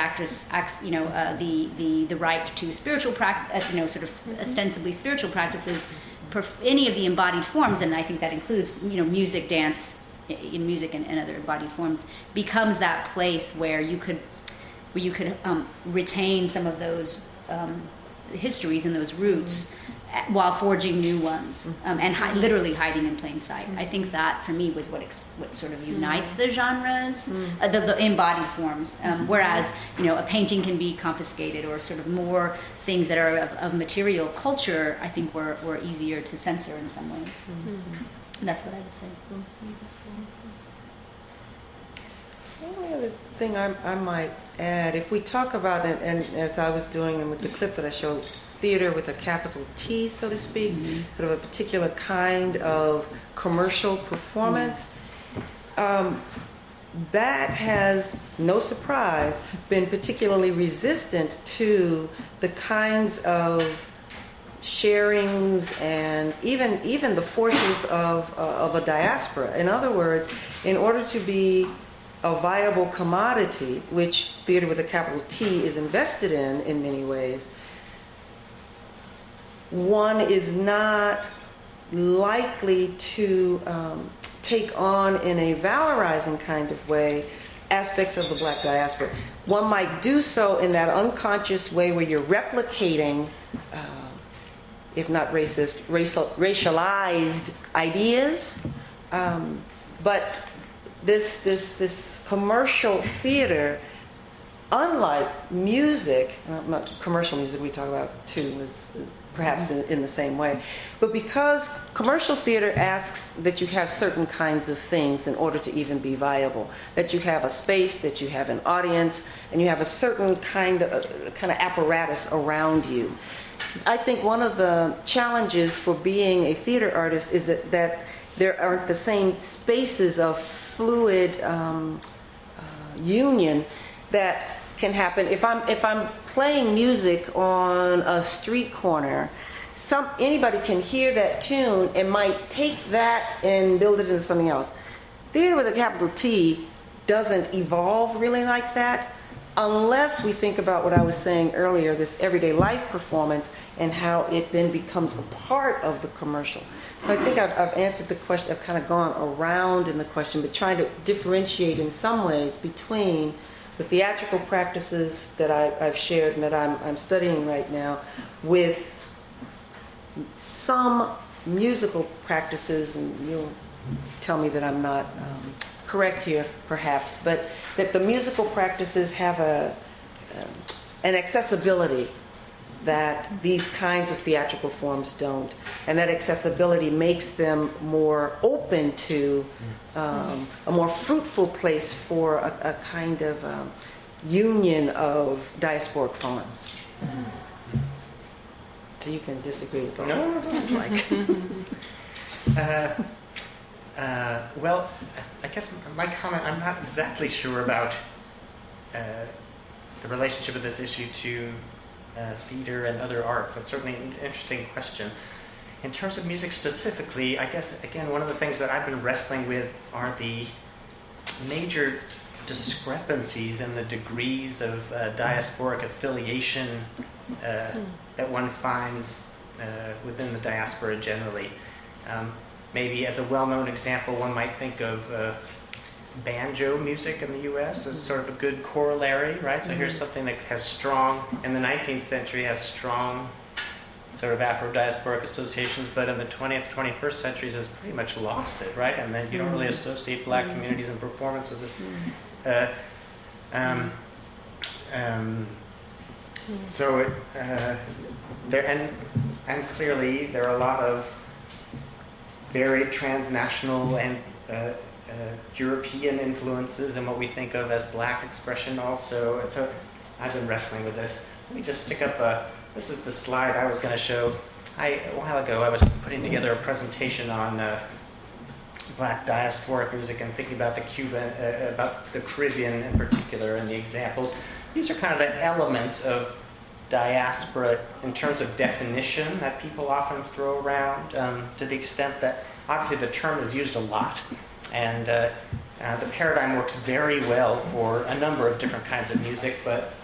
the right to spiritual practice, sort of ostensibly spiritual practices, any of the embodied forms, and I think that includes, music, dance, in music and other embodied forms, becomes that place where you could retain some of those histories and those roots while forging new ones, and literally hiding in plain sight. I think that, for me, was what sort of unites the genres, the embodied forms. Whereas, a painting can be confiscated, or sort of more things that are of material culture, I think were easier to censor in some ways. That's what I would say. The only other thing I might add, if we talk about it, and as I was doing with the clip that I showed, theater with a capital T, so to speak, sort of a particular kind of commercial performance, that has, no surprise, been particularly resistant to the kinds of sharings and even the forces of a diaspora. In other words, in order to be a viable commodity, which theater with a capital T is invested in many ways, one is not likely to take on in a valorizing kind of way aspects of the Black diaspora. One might do so in that unconscious way where you're replicating, if not racist, racialized ideas, but this commercial theater, unlike music, commercial music we talk about too, is perhaps in the same way, but because commercial theater asks that you have certain kinds of things in order to even be viable, that you have a space, that you have an audience, and you have a certain kind of apparatus around you. I think one of the challenges for being a theater artist is that there aren't the same spaces of fluid union that can happen. If I'm playing music on a street corner, anybody can hear that tune and might take that and build it into something else. Theater with a capital T doesn't evolve really like that, unless we think about what I was saying earlier, this everyday life performance and how it then becomes a part of the commercial. So I think I've answered the question. I've kind of gone around in the question, but trying to differentiate in some ways between the theatrical practices that I've shared and that I'm studying right now with some musical practices, and you'll tell me that I'm not correct here, perhaps, but that the musical practices have an accessibility that these kinds of theatrical forms don't, and that accessibility makes them more open to a more fruitful place for a kind of union of diasporic forms. So you can disagree with that. No, well, I guess my comment, I'm not exactly sure about the relationship of this issue to theater and other arts. That's certainly an interesting question. In terms of music specifically, I guess, again, one of the things that I've been wrestling with are the major discrepancies in the degrees of diasporic affiliation that one finds within the diaspora generally. Maybe as a well-known example, one might think of banjo music in the U.S. as sort of a good corollary, right? So here's something that has strong, in the 19th century, has strong sort of Afro-diasporic associations, but in the 20th, 21st centuries has pretty much lost it, right? And then you don't really associate black communities and performance with it. So there, and clearly there are a lot of very transnational and European influences in what we think of as black expression also. And so I've been wrestling with this. Let me just stick up this is the slide I was going to show. A while ago I was putting together a presentation on black diasporic music and thinking about about the Caribbean in particular and the examples. These are kind of the elements of diaspora in terms of definition that people often throw around, to the extent that obviously the term is used a lot, and the paradigm works very well for a number of different kinds of music, but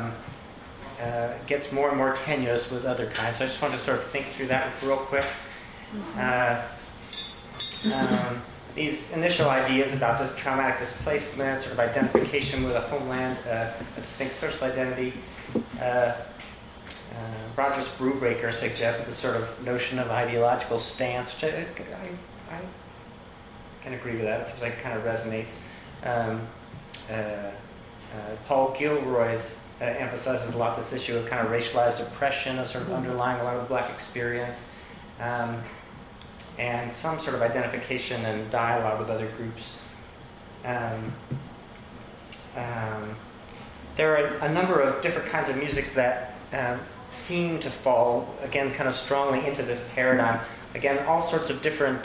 gets more and more tenuous with other kinds. So I just wanted to sort of think through that real quick. These initial ideas about this traumatic displacement, sort of identification with a homeland, a distinct social identity. Rogers Brubaker suggests this sort of notion of ideological stance, which I can agree with that. It seems like it kind of resonates. Paul Gilroy's emphasizes a lot this issue of kind of racialized oppression as sort of underlying a lot of the black experience, and some sort of identification and dialogue with other groups. There are a number of different kinds of music that seem to fall, again, kind of strongly into this paradigm. Again, all sorts of different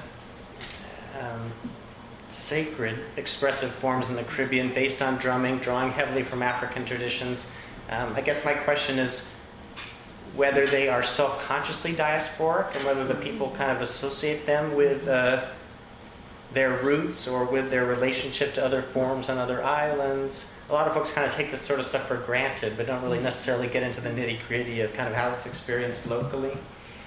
sacred expressive forms in the Caribbean based on drumming, drawing heavily from African traditions. I guess my question is whether they are self-consciously diasporic and whether the people kind of associate them with their roots or with their relationship to other forms on other islands. A lot of folks kind of take this sort of stuff for granted, but don't really necessarily get into the nitty-gritty of kind of how it's experienced locally.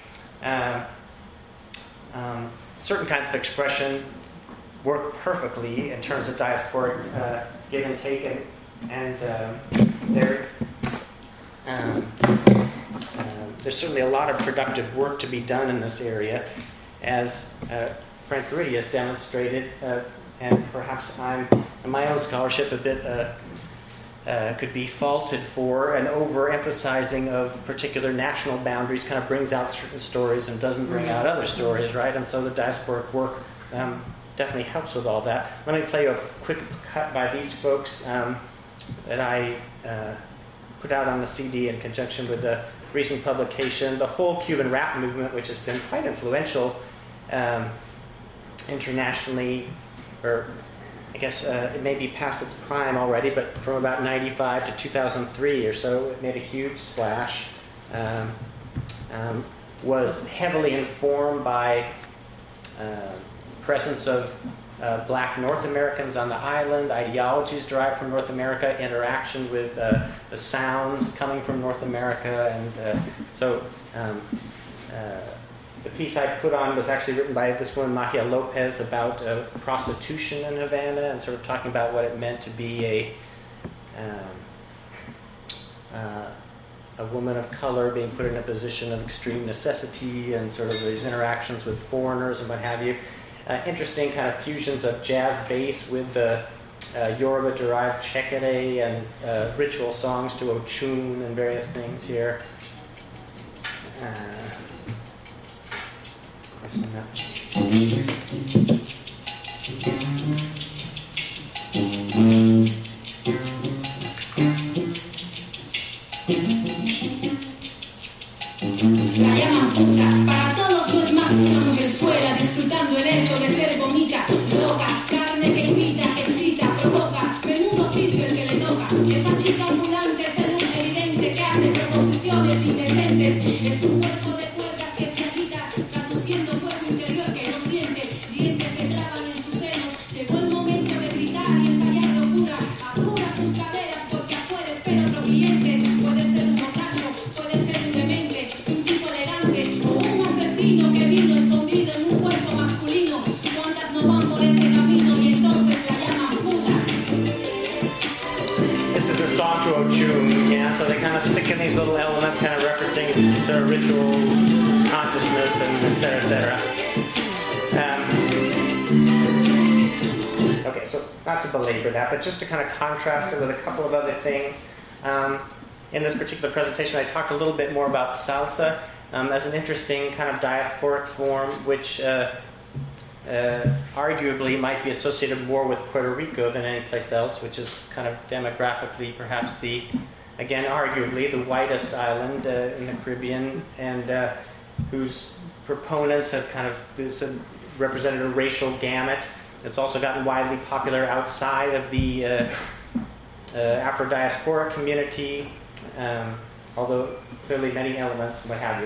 Certain kinds of expression work perfectly in terms of diasporic give and take, there's certainly a lot of productive work to be done in this area, as Frank Guridy has demonstrated, and perhaps I'm, in my own scholarship, a bit could be faulted for an overemphasizing of particular national boundaries, kind of brings out certain stories and doesn't bring out other stories, right? And so the diasporic work definitely helps with all that. Let me play you a quick cut by these folks that I put out on the CD in conjunction with the recent publication. The whole Cuban rap movement, which has been quite influential internationally, or I guess it may be past its prime already, but from about 95 to 2003 or so, it made a huge splash. Was heavily informed by presence of black North Americans on the island, ideologies derived from North America, interaction with the sounds coming from North America, and the piece I put on was actually written by this woman, Magia Lopez, about prostitution in Havana and sort of talking about what it meant to be a woman of color being put in a position of extreme necessity and sort of these interactions with foreigners and what have you. Interesting kind of fusions of jazz bass with the Yoruba-derived chekere and ritual songs to Ochun and various things here. La llaman puta, para todos no es más que una mujerzuela disfrutando el hecho de ser bonita, loca, carne que invita, excita, provoca, menudo oficio el que le toca. acciones indecentes. Es un cuerpo de cuerdas que se agita, traduciendo fuego interior que no siente. Dientes que clavan en sus senos. Llegó el momento de gritar y ensayar locura. Apura sus caderas porque afuera espera otro cliente. Puede ser un borracho, puede ser un demente, un tipo elegante o un asesino que vino escondido en un cuerpo masculino. ¿Cuántas no van por ese camino y entonces la llaman puta? This is a song to Ochum, yeah, so they kind of stick in these little elements, kind of referencing sort of ritual consciousness and et cetera, et cetera. Okay, so not to belabor that, but just to kind of contrast it with a couple of other things. In this particular presentation, I talked a little bit more about salsa as an interesting kind of diasporic form, which arguably might be associated more with Puerto Rico than any place else, which is kind of demographically perhaps again, arguably the whitest island in the Caribbean, and whose proponents have kind of represented a racial gamut. It's also gotten widely popular outside of the Afro-diasporic community, although clearly many elements, what have you.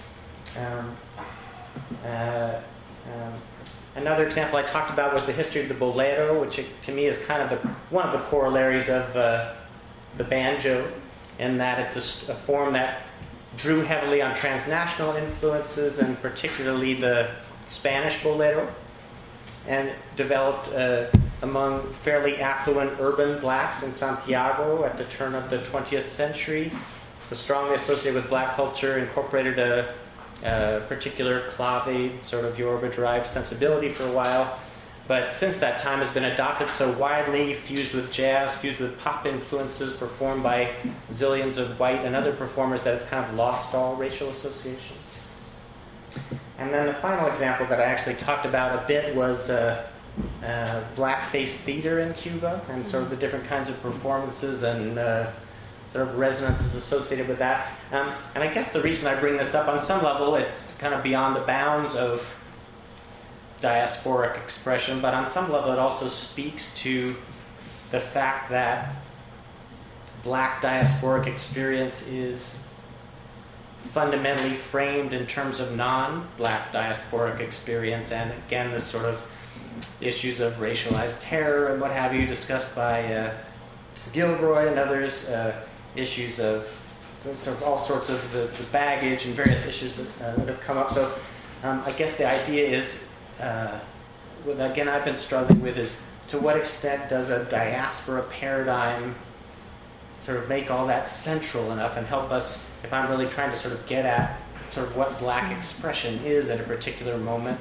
Another example I talked about was the history of the bolero, which to me is kind of one of the corollaries of the banjo, in that it's a form that drew heavily on transnational influences, and particularly the Spanish bolero, and developed among fairly affluent urban blacks in Santiago at the turn of the 20th century. Was strongly associated with black culture, incorporated a particular clave, sort of Yoruba-derived sensibility for a while, but since that time has been adopted so widely, fused with jazz, fused with pop influences, performed by zillions of white and other performers, that it's kind of lost all racial associations. And then the final example that I actually talked about a bit was blackface theater in Cuba, and sort of the different kinds of performances and sort of resonances associated with that. And I guess the reason I bring this up, on some level, it's kind of beyond the bounds of diasporic expression, but on some level it also speaks to the fact that black diasporic experience is fundamentally framed in terms of non-black diasporic experience, and again, this sort of issues of racialized terror and what have you, discussed by Gilroy and others, issues of sort of all sorts of the baggage and various issues that have come up. So I guess the idea is, again, I've been struggling with is, to what extent does a diaspora paradigm sort of make all that central enough and help us, if I'm really trying to sort of get at sort of what black expression is at a particular moment.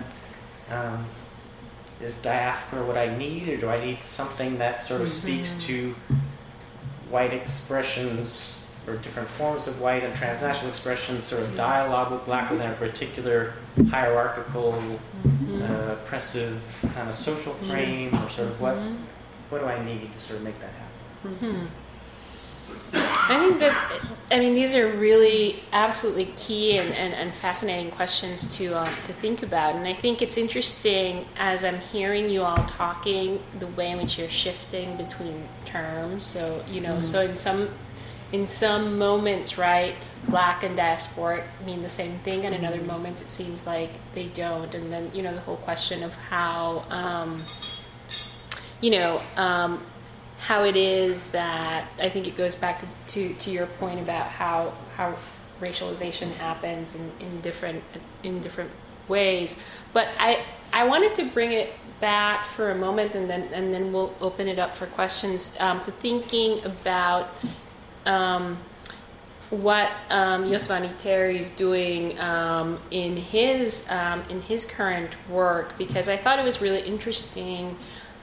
Is diaspora what I need, or do I need something that sort of speaks to white expressions, or different forms of white and transnational expressions, sort of dialogue with black within a particular hierarchical, oppressive kind of social frame, or sort of what do I need to sort of make that happen? I think these are really absolutely key and fascinating questions to think about. And I think it's interesting, as I'm hearing you all talking, the way in which you're shifting between terms. So, so in some moments, right, black and diasporic mean the same thing, and in other moments it seems like they don't. And then, the whole question of how, how it is that, I think it goes back to your point about how racialization happens in different ways. But I wanted to bring it back for a moment, and then we'll open it up for questions, to thinking about what Yosvani Terry is doing in his current work, because I thought it was really interesting.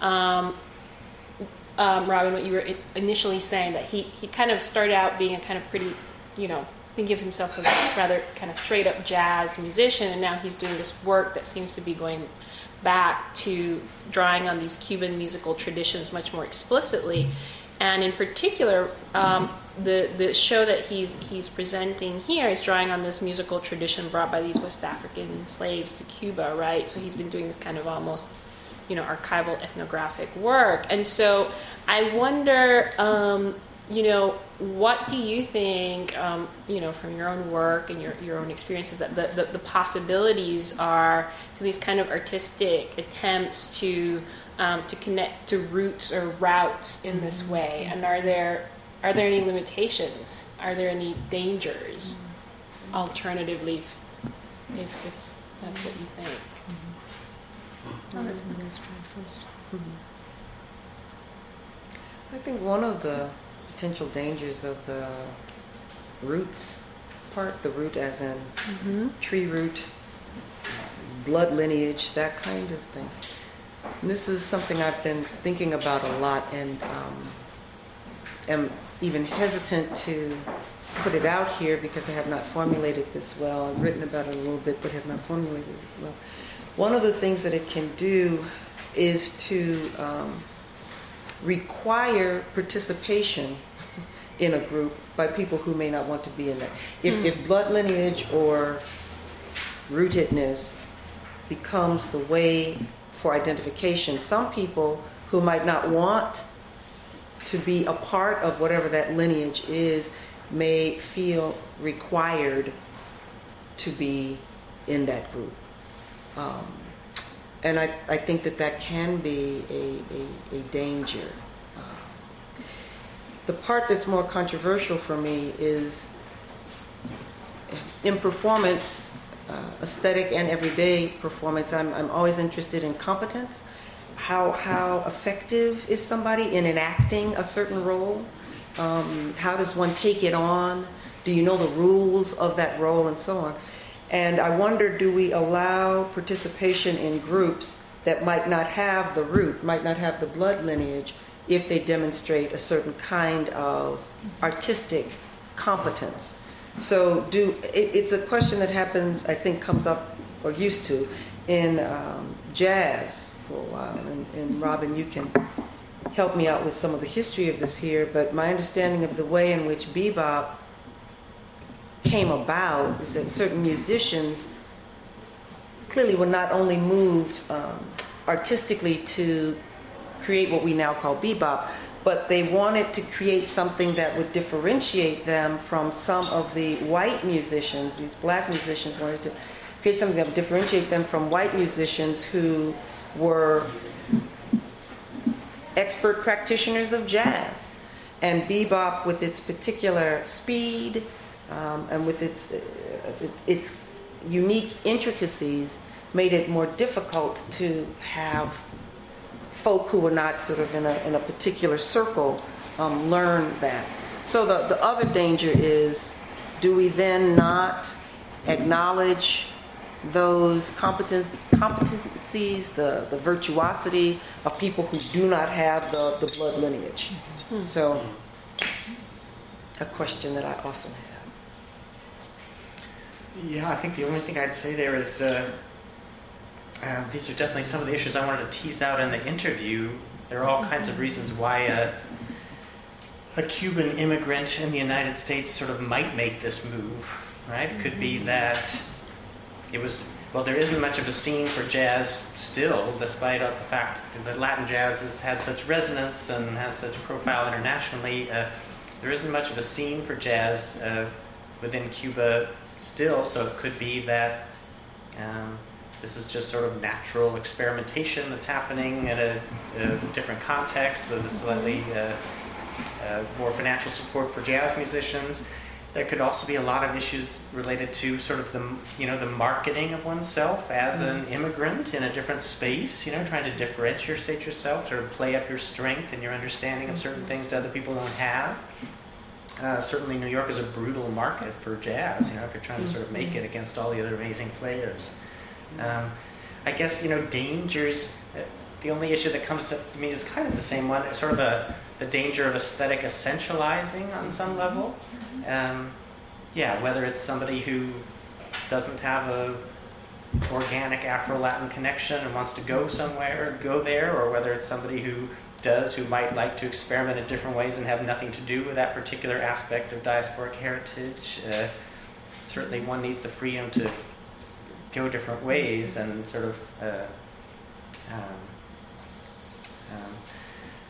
Robin, what you were initially saying, that he kind of started out being a kind of pretty, thinking of himself as a rather kind of straight up jazz musician, and now he's doing this work that seems to be going back to drawing on these Cuban musical traditions much more explicitly. And in particular, the show that he's presenting here is drawing on this musical tradition brought by these West African slaves to Cuba, right? So he's been doing this kind of almost archival ethnographic work. And so I wonder what do you think, from your own work and your own experiences, that the possibilities are to these kind of artistic attempts to connect to roots or routes in this way? And are there any limitations? Are there any dangers? Alternatively, if that's what you think. I think one of the potential dangers of the roots part, the root as in tree root, blood lineage, that kind of thing. And this is something I've been thinking about a lot, and am even hesitant to put it out here because I have not formulated this well. I've written about it a little bit, but have not formulated it well. One of the things that it can do is to require participation in a group by people who may not want to be in that. If blood lineage or rootedness becomes the way for identification, some people who might not want to be a part of whatever that lineage is may feel required to be in that group. And I think that can be a danger. The part that's more controversial for me is in performance, aesthetic and everyday performance, I'm always interested in competence. How effective is somebody in enacting a certain role? How does one take it on? Do you know the rules of that role and so on? And I wonder, do we allow participation in groups that might not have the root, might not have the blood lineage, if they demonstrate a certain kind of artistic competence? So it's a question that happens, I think, comes up, or used to, in jazz for a while. And Robin, you can help me out with some of the history of this here, but my understanding of the way in which bebop came about is that certain musicians clearly were not only moved artistically to create what we now call bebop, but they wanted to create something that would differentiate them from some of the white musicians. These black musicians wanted to create something that would differentiate them from white musicians who were expert practitioners of jazz. And bebop, with its particular speed and with its unique intricacies, made it more difficult to have folk who were not sort of in a particular circle learn that. So the other danger is, do we then not acknowledge those competencies, the virtuosity of people who do not have the blood lineage? So, a question that I often have. Yeah, I think the only thing I'd say there is these are definitely some of the issues I wanted to tease out in the interview. There are all kinds of reasons why a Cuban immigrant in the United States sort of might make this move, right? It could be that it was, well, there isn't much of a scene for jazz still, despite the fact that Latin jazz has had such resonance and has such profile internationally. There isn't much of a scene for jazz within Cuba still, so it could be that this is just sort of natural experimentation that's happening in a different context with a slightly more financial support for jazz musicians. There could also be a lot of issues related to sort of the marketing of oneself as an immigrant in a different space, trying to differentiate yourself, sort of play up your strength and your understanding of certain things that other people don't have. Certainly New York is a brutal market for jazz, if you're trying to sort of make it against all the other amazing players. I guess, dangers, the only issue that comes to me is kind of the same one. It's sort of the danger of aesthetic essentializing on some level. Whether it's somebody who doesn't have a organic Afro-Latin connection and wants to go somewhere, go there, or whether it's somebody who does, who might like to experiment in different ways and have nothing to do with that particular aspect of diasporic heritage. Certainly one needs the freedom to go different ways and sort of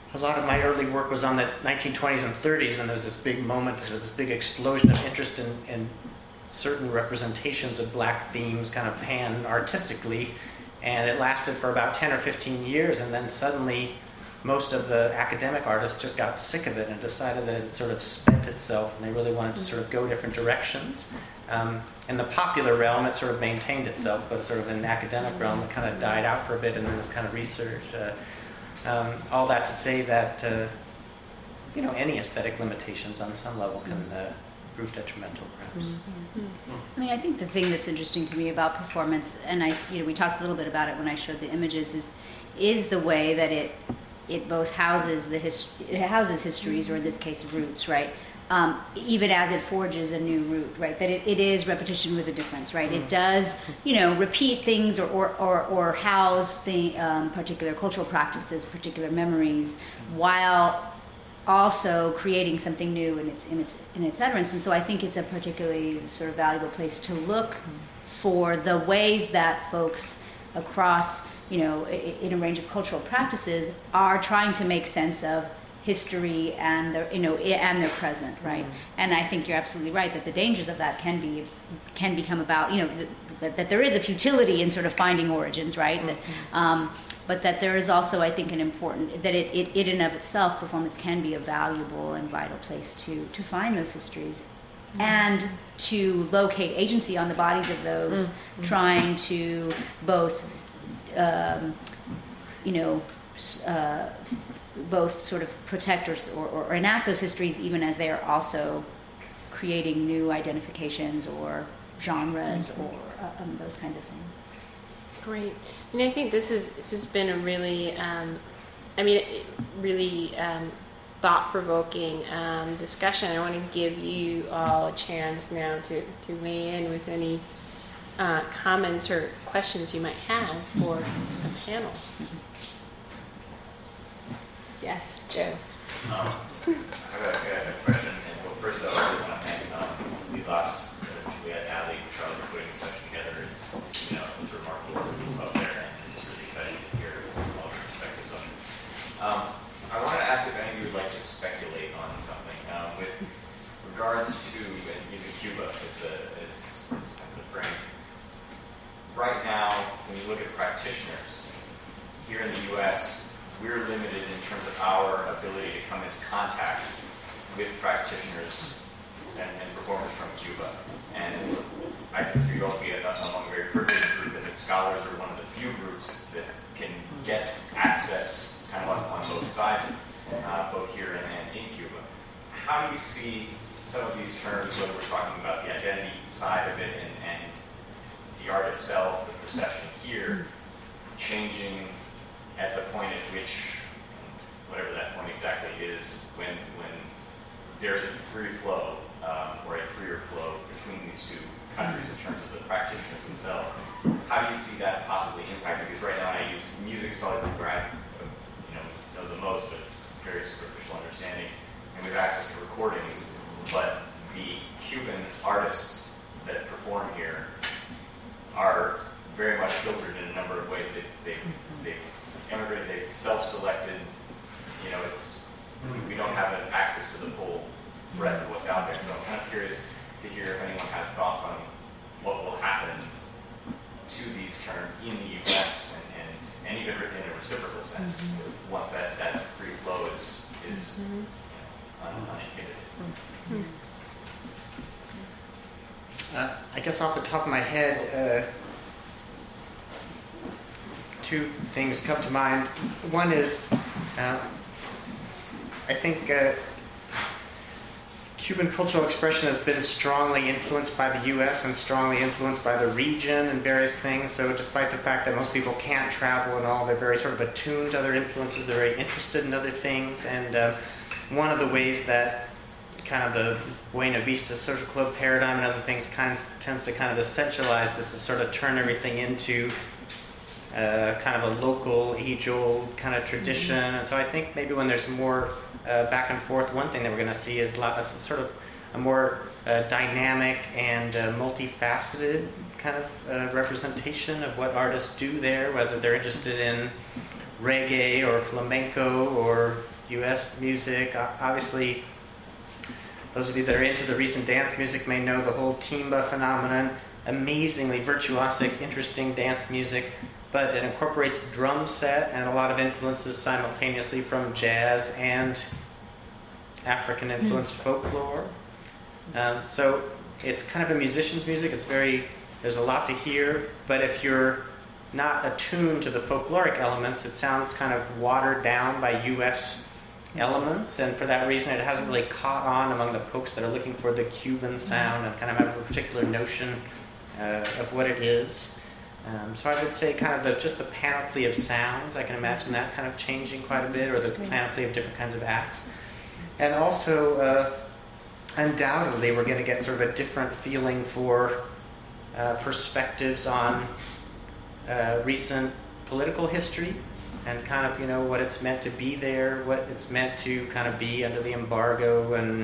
a lot of my early work was on the 1920s and 30s when there was this big moment, this big explosion of interest in certain representations of black themes kind of pan-artistically, and it lasted for about 10 or 15 years, and then suddenly most of the academic artists just got sick of it and decided that it sort of spent itself, and they really wanted to sort of go different directions. In the popular realm, it sort of maintained itself, but sort of in the academic realm, it kind of died out for a bit, and then was kind of researched. All that to say that any aesthetic limitations on some level can prove detrimental, perhaps. I mean, I think the thing that's interesting to me about performance, and we talked a little bit about it when I showed the images, is the way that it both houses histories, or in this case, roots, right? Even as it forges a new route, right? That it is repetition with a difference, right? It does, repeat things or house the particular cultural practices, particular memories, while also creating something new in its utterance. And so I think it's a particularly sort of valuable place to look for the ways that folks across, in a range of cultural practices are trying to make sense of history and and their present, right? And I think you're absolutely right that the dangers of that can become about, that there is a futility in sort of finding origins, right? That, but that there is also, I think, an important, that it in and of itself, performance can be a valuable and vital place to find those histories and to locate agency on the bodies of those trying to both, both sort of protect or enact those histories, even as they are also creating new identifications or genres or those kinds of things. Great. And I think this has been a really, really thought-provoking discussion. I want to give you all a chance now to weigh in with any comments or questions you might have for the panel. Yes, Joe. I have a question. Well, first of all, I really want to thank Lilas, Juliet, Ali, for putting this session together. It's remarkable up there, and it's really exciting to hear all your perspectives on this. I wanted to ask if any of you would like to speculate on something with regards to, and using Cuba as kind of the frame. Right now, when you look at practitioners here in the U.S., we're limited in terms of our ability to come into contact with practitioners and performers from Cuba. And I consider you all to be among a very privileged group, and that scholars are one of the few groups that can get access kind of on both sides, both here and in Cuba. How do you see some of these terms, whether we're talking about the identity side of it and the art itself, the perception here, changing at the point at which, whatever that point exactly is, when there is a free flow or a freer flow between these two countries in terms of the practitioners themselves, how do you see that possibly impacting? Because right now I use music is probably where I know the most, but very superficial understanding, and we have access to recordings, but the Cuban artists that perform here are very much filtered in a number of ways. They've immigrated, they've self-selected, we don't have access to the full breadth of what's out there. So I'm kind of curious to hear if anyone has thoughts on what will happen to these terms in the U.S. and even in a reciprocal sense once that free flow is uninhibited. I guess off the top of my head, two things come to mind. One is, I think Cuban cultural expression has been strongly influenced by the U.S. and strongly influenced by the region and various things. So despite the fact that most people can't travel and all, they're very sort of attuned to other influences. They're very interested in other things. And one of the ways that kind of the Buena Vista Social Club paradigm and other things tends to kind of essentialize this, to sort of turn everything into kind of a local, age-old kind of tradition. And so I think maybe when there's more back and forth, one thing that we're going to see is sort of a more dynamic and multifaceted kind of representation of what artists do there, whether they're interested in reggae or flamenco or U.S. music. Obviously, those of you that are into the recent dance music may know the whole timba phenomenon. Amazingly virtuosic, interesting dance music, but it incorporates drum set and a lot of influences simultaneously from jazz and African-influenced folklore. So it's kind of a musician's music. There's a lot to hear, but if you're not attuned to the folkloric elements, it sounds kind of watered down by U.S. elements, and for that reason it hasn't really caught on among the folks that are looking for the Cuban sound and kind of have a particular notion of what it is. So I would say kind of just the panoply of sounds, I can imagine that kind of changing quite a bit, or the panoply of different kinds of acts. And also, undoubtedly, we're going to get sort of a different feeling for perspectives on recent political history and kind of, what it's meant to be there, what it's meant to kind of be under the embargo, and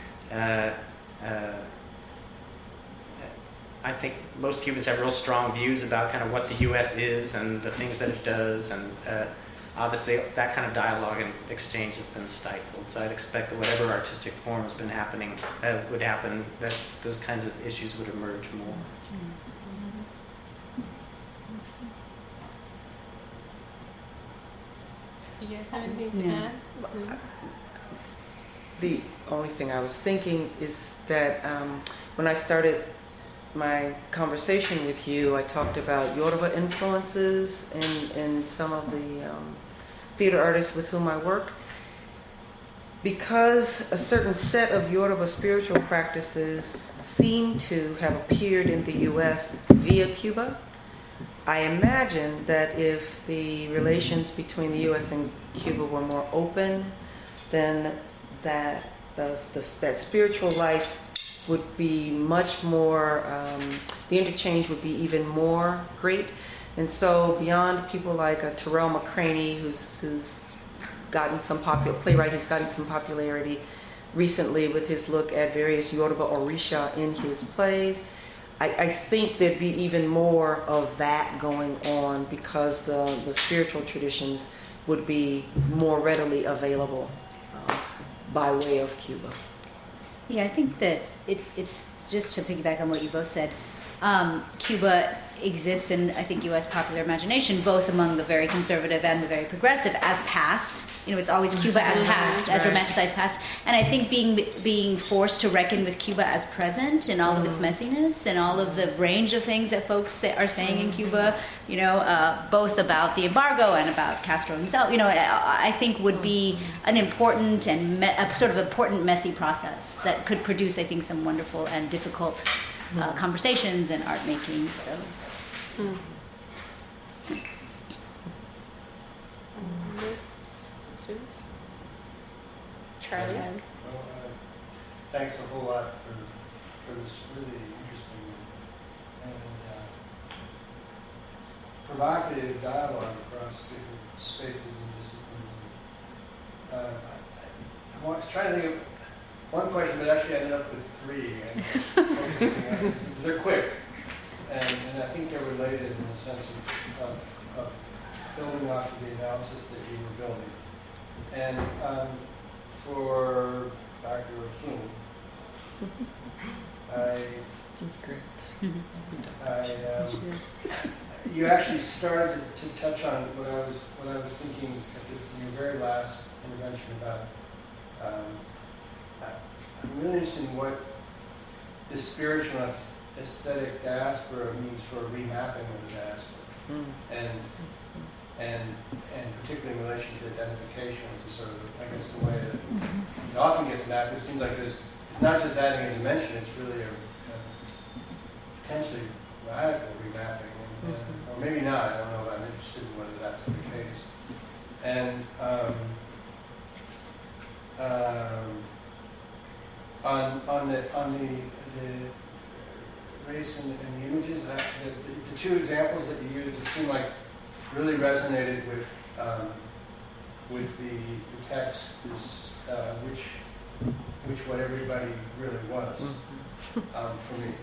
I think most Cubans have real strong views about kind of what the U.S. is and the things that it does, and obviously that kind of dialogue and exchange has been stifled. So I'd expect that whatever artistic form has been happening would happen, that those kinds of issues would emerge more. Do you guys have anything to add? The only thing I was thinking is that when I started my conversation with you, I talked about Yoruba influences in some of the theater artists with whom I work. Because a certain set of Yoruba spiritual practices seem to have appeared in the U.S. via Cuba, I imagine that if the relations between the U.S. and Cuba were more open, then that spiritual life would be much more, the interchange would be even more great. And so beyond people like Terrell McCraney, who's gotten some playwright who's gotten some popularity recently with his look at various Yoruba Orisha in his plays, I think there'd be even more of that going on because the spiritual traditions would be more readily available by way of Cuba. Yeah, I think that it's just to piggyback on what you both said. Cuba exists in, I think, U.S. popular imagination, both among the very conservative and the very progressive, as past. It's always Cuba as past, as romanticized past. And I think being forced to reckon with Cuba as present in all of its messiness and all of the range of things that folks are saying in Cuba, both about the embargo and about Castro himself, I think would be an important and a sort of important messy process that could produce, I think, some wonderful and difficult conversations and art making. So. Students? Charlie? Thanks a whole lot for this really interesting and provocative dialogue across different spaces and disciplines. I was trying to think of one question, but actually I ended up with three. And they're quick, and I think they're related in the sense of building off of the analysis that you were building. And for Dr. Oshun, you actually started to touch on what I was thinking in your very last intervention about. I'm really interested in what the spiritual aesthetic diaspora means for a remapping of the diaspora, and particularly in relation to identification, which is sort of, I guess, the way that it often gets mapped. It seems like it's not just adding a dimension; it's really a potentially radical remapping, or maybe not. I don't know. I'm interested in whether that's the case. And on the race and the images, the two examples that you used, it seemed like really resonated with the text, is which what everybody really was for me,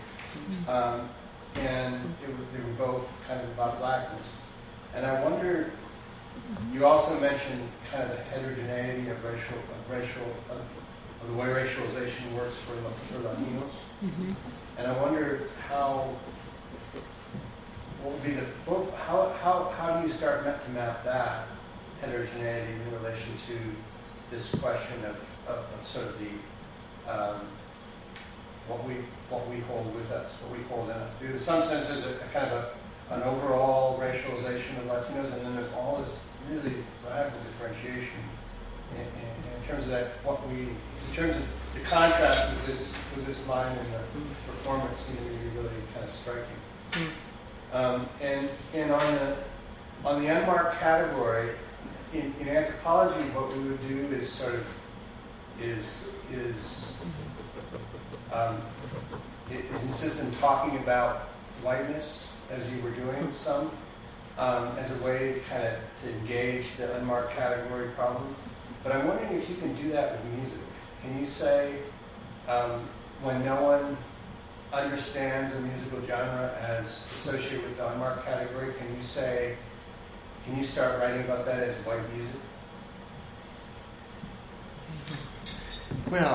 and they were both kind of about blackness, and I wonder You also mentioned kind of the heterogeneity of the way racialization works for Latinos, and I wonder how do you start to map that heterogeneity in relation to this question of sort of the what we hold with us, what we hold in us. Because in some sense there's a kind of an overall racialization of Latinos, and then there's all this really radical differentiation in terms of that in terms of the contrast with this line in the performance seemed to be really kind of striking. And on the unmarked category, in anthropology, what we would do is sort of is insist in talking about whiteness, as you were doing some, as a way kind of to engage the unmarked category problem. But I'm wondering if you can do that with music. Can you say, when no one understands a musical genre as associated with the unmarked category, can you start writing about that as white music? Well,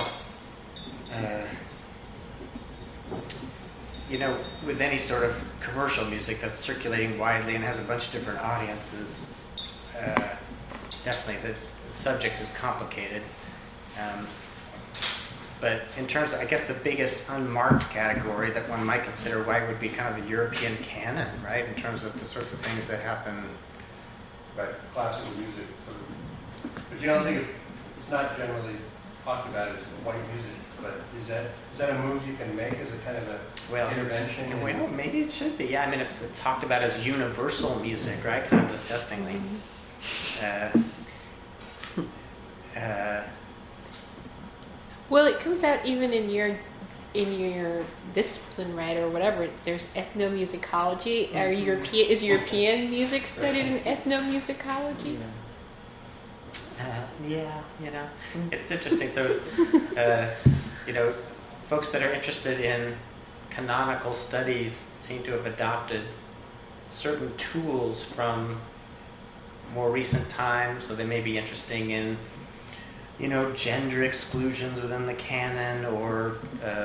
with any sort of commercial music that's circulating widely and has a bunch of different audiences, definitely the subject is complicated. But in terms of, I guess, the biggest unmarked category that one might consider white would be kind of the European canon, right? In terms of the sorts of things that happen. Right, classical music. But you don't think it's not generally talked about as white music, but is that a move you can make as a kind of a intervention? Well, maybe it should be. Yeah, I mean, it's talked about as universal music, right? Kind of disgustingly. Well, it comes out even in your discipline, right, or whatever. There's ethnomusicology. Is European music studied in ethnomusicology? It's interesting. So, folks that are interested in canonical studies seem to have adopted certain tools from more recent times. So they may be interesting in, gender exclusions within the canon, or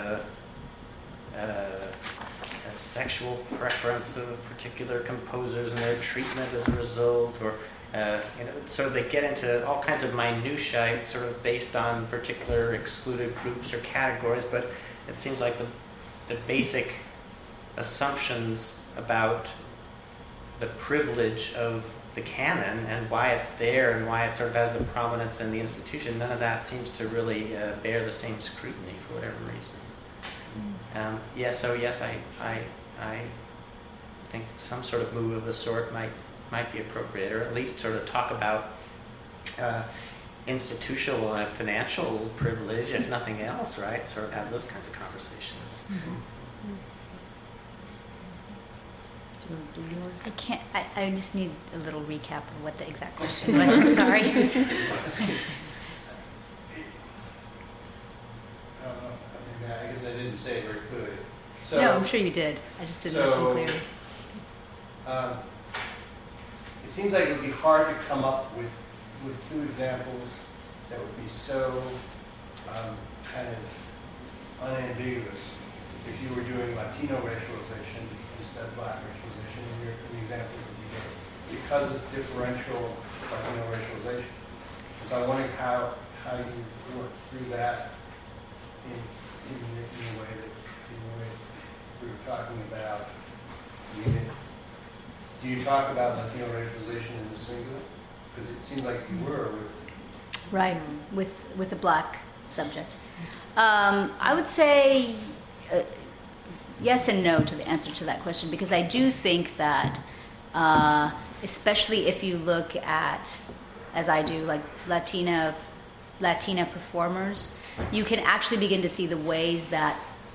sexual preference of particular composers and their treatment as a result, or so they get into all kinds of minutiae, sort of based on particular excluded groups or categories. But it seems like the basic assumptions about the privilege of the canon and why it's there and why it sort of has the prominence in the institution, none of that seems to really bear the same scrutiny for whatever reason. Yes, I think some sort of move of the sort might be appropriate, or at least sort of talk about institutional and financial privilege, if nothing else, right? Sort of have those kinds of conversations. I can't. I just need a little recap of what the exact question was. I'm sorry. I guess I didn't say it very clearly. No, I'm sure you did. I just didn't listen clearly. It seems like it would be hard to come up with two examples that would be so kind of unambiguous if you were doing Latino racialization instead of Black racialization in the examples that you gave, because of differential Latino racialization. And so I wonder how you work through that in the way we were talking about. Do you talk about Latino racialization in the singular? Because it seems like you were with... Right, with a Black subject. I would say yes and no to the answer to that question, because I do think that, especially if you look at, as I do, like Latina performers, you can actually begin to see the ways that,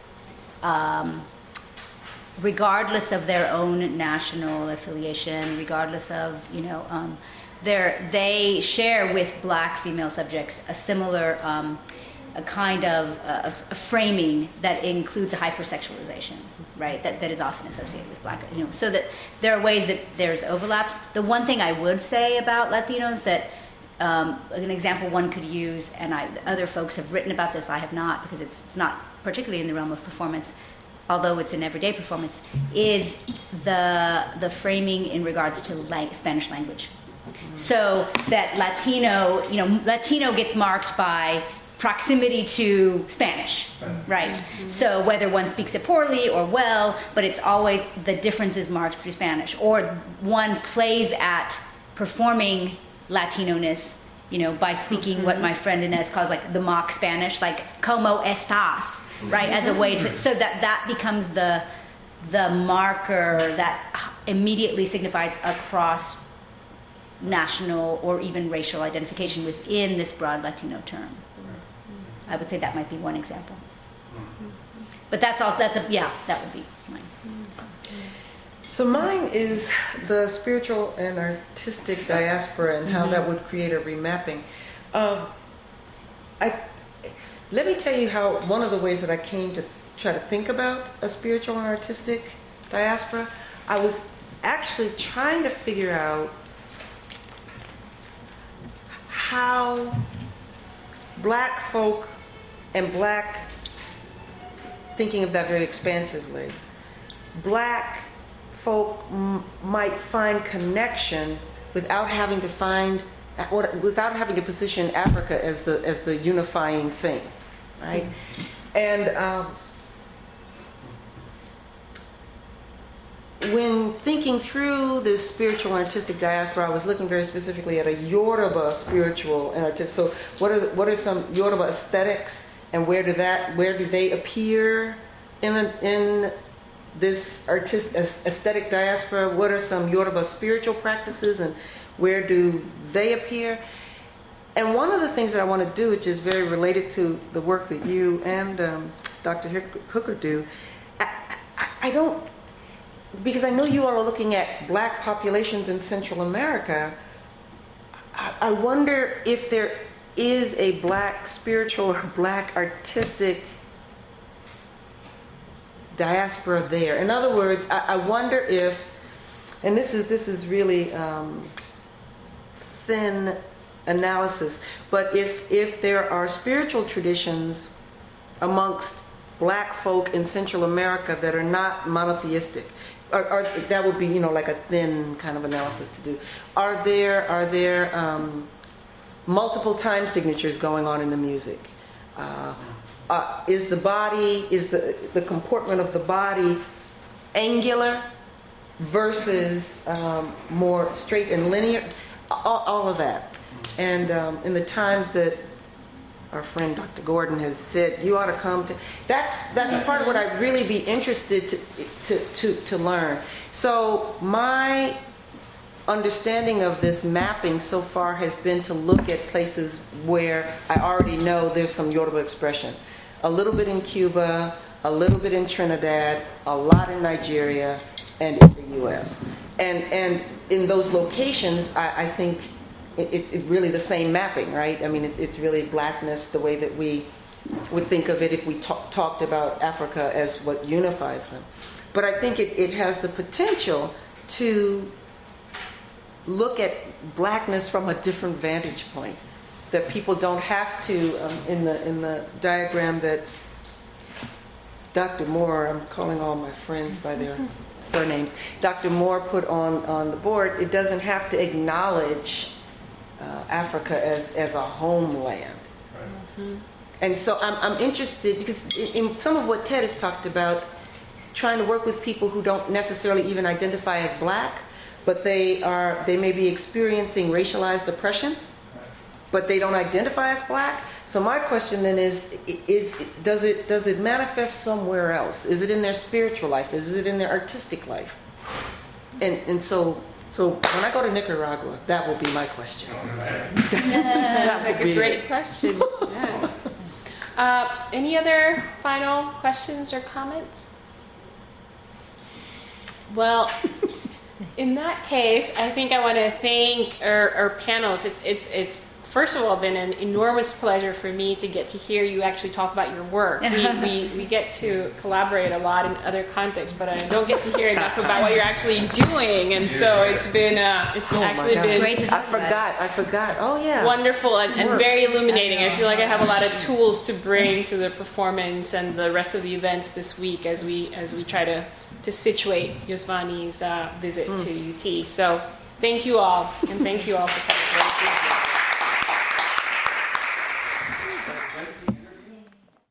regardless of their own national affiliation, regardless of, they share with Black female subjects a similar a kind of a framing that includes a hypersexualization, right? That is often associated with Black, so that there are ways that there's overlaps. The one thing I would say about Latinos that an example one could use, and other folks have written about this, I have not, because it's not particularly in the realm of performance, although it's an everyday performance, is the framing in regards to Spanish language. So that Latino gets marked by proximity to Spanish, right? So whether one speaks it poorly or well, but it's always the difference is marked through Spanish, or one plays at performing Latino-ness, by speaking what my friend Inez calls like the mock Spanish, like "Como estás?" Right, as a way to, so that becomes the marker that immediately signifies across national or even racial identification within this broad Latino term. I would say that might be one example. But that would be mine. So mine is the spiritual and artistic diaspora and how that would create a remapping. Let me tell you how one of the ways that I came to try to think about a spiritual and artistic diaspora, I was actually trying to figure out how Black folk and Black, thinking of that very expansively, Black folk might find connection without having to position Africa as the unifying thing, right? And when thinking through this spiritual and artistic diaspora, I was looking very specifically at a Yoruba spiritual and artistic. So what are some Yoruba aesthetics, and where do they appear in this aesthetic diaspora? What are some Yoruba spiritual practices, and where do they appear? And one of the things that I want to do, which is very related to the work that you and Dr. Hooker do, I don't, because I know you all are looking at Black populations in Central America, I wonder if there is a Black spiritual or Black artistic diaspora there. In other words, I wonder if, and this is really thin analysis, but if there are spiritual traditions amongst Black folk in Central America that are not monotheistic, or that would be like a thin kind of analysis to do. Are there multiple time signatures going on in the music? Is the comportment of the body angular versus more straight and linear? All of that. And in the times that our friend Dr. Gordon has said, you ought to come to, that's part of what I'd really be interested to learn. So my understanding of this mapping so far has been to look at places where I already know there's some Yoruba expression. A little bit in Cuba, a little bit in Trinidad, a lot in Nigeria, and in the U.S. And in those locations, I think it's really the same mapping, right? I mean, it's really Blackness, the way that we would think of it if we talked about Africa as what unifies them. But I think it has the potential to look at Blackness from a different vantage point, that people don't have to, in the diagram that Dr. Moore, I'm calling all my friends by their surnames, Dr. Moore put on the board, it doesn't have to acknowledge Africa as a homeland. Right. And so I'm interested, because in some of what Ted has talked about, trying to work with people who don't necessarily even identify as Black, but they may be experiencing racialized oppression, but they don't identify as Black. So my question then is does it manifest somewhere else? Is it in their spiritual life? Is it in their artistic life? And so when I go to Nicaragua, that will be my question. That's like a great question to ask. Any other final questions or comments? Well, in that case, I think I want to thank our panels. It's first of all, been an enormous pleasure for me to get to hear you actually talk about your work. We get to collaborate a lot in other contexts, but I don't get to hear enough about what you're actually doing. And so it's been Great to talk about. I forgot. Oh yeah. Wonderful and very illuminating. I feel like I have a lot of tools to bring to the performance and the rest of the events this week as we try to situate Yosvani's visit to UT. So thank you all, and thank you all for coming.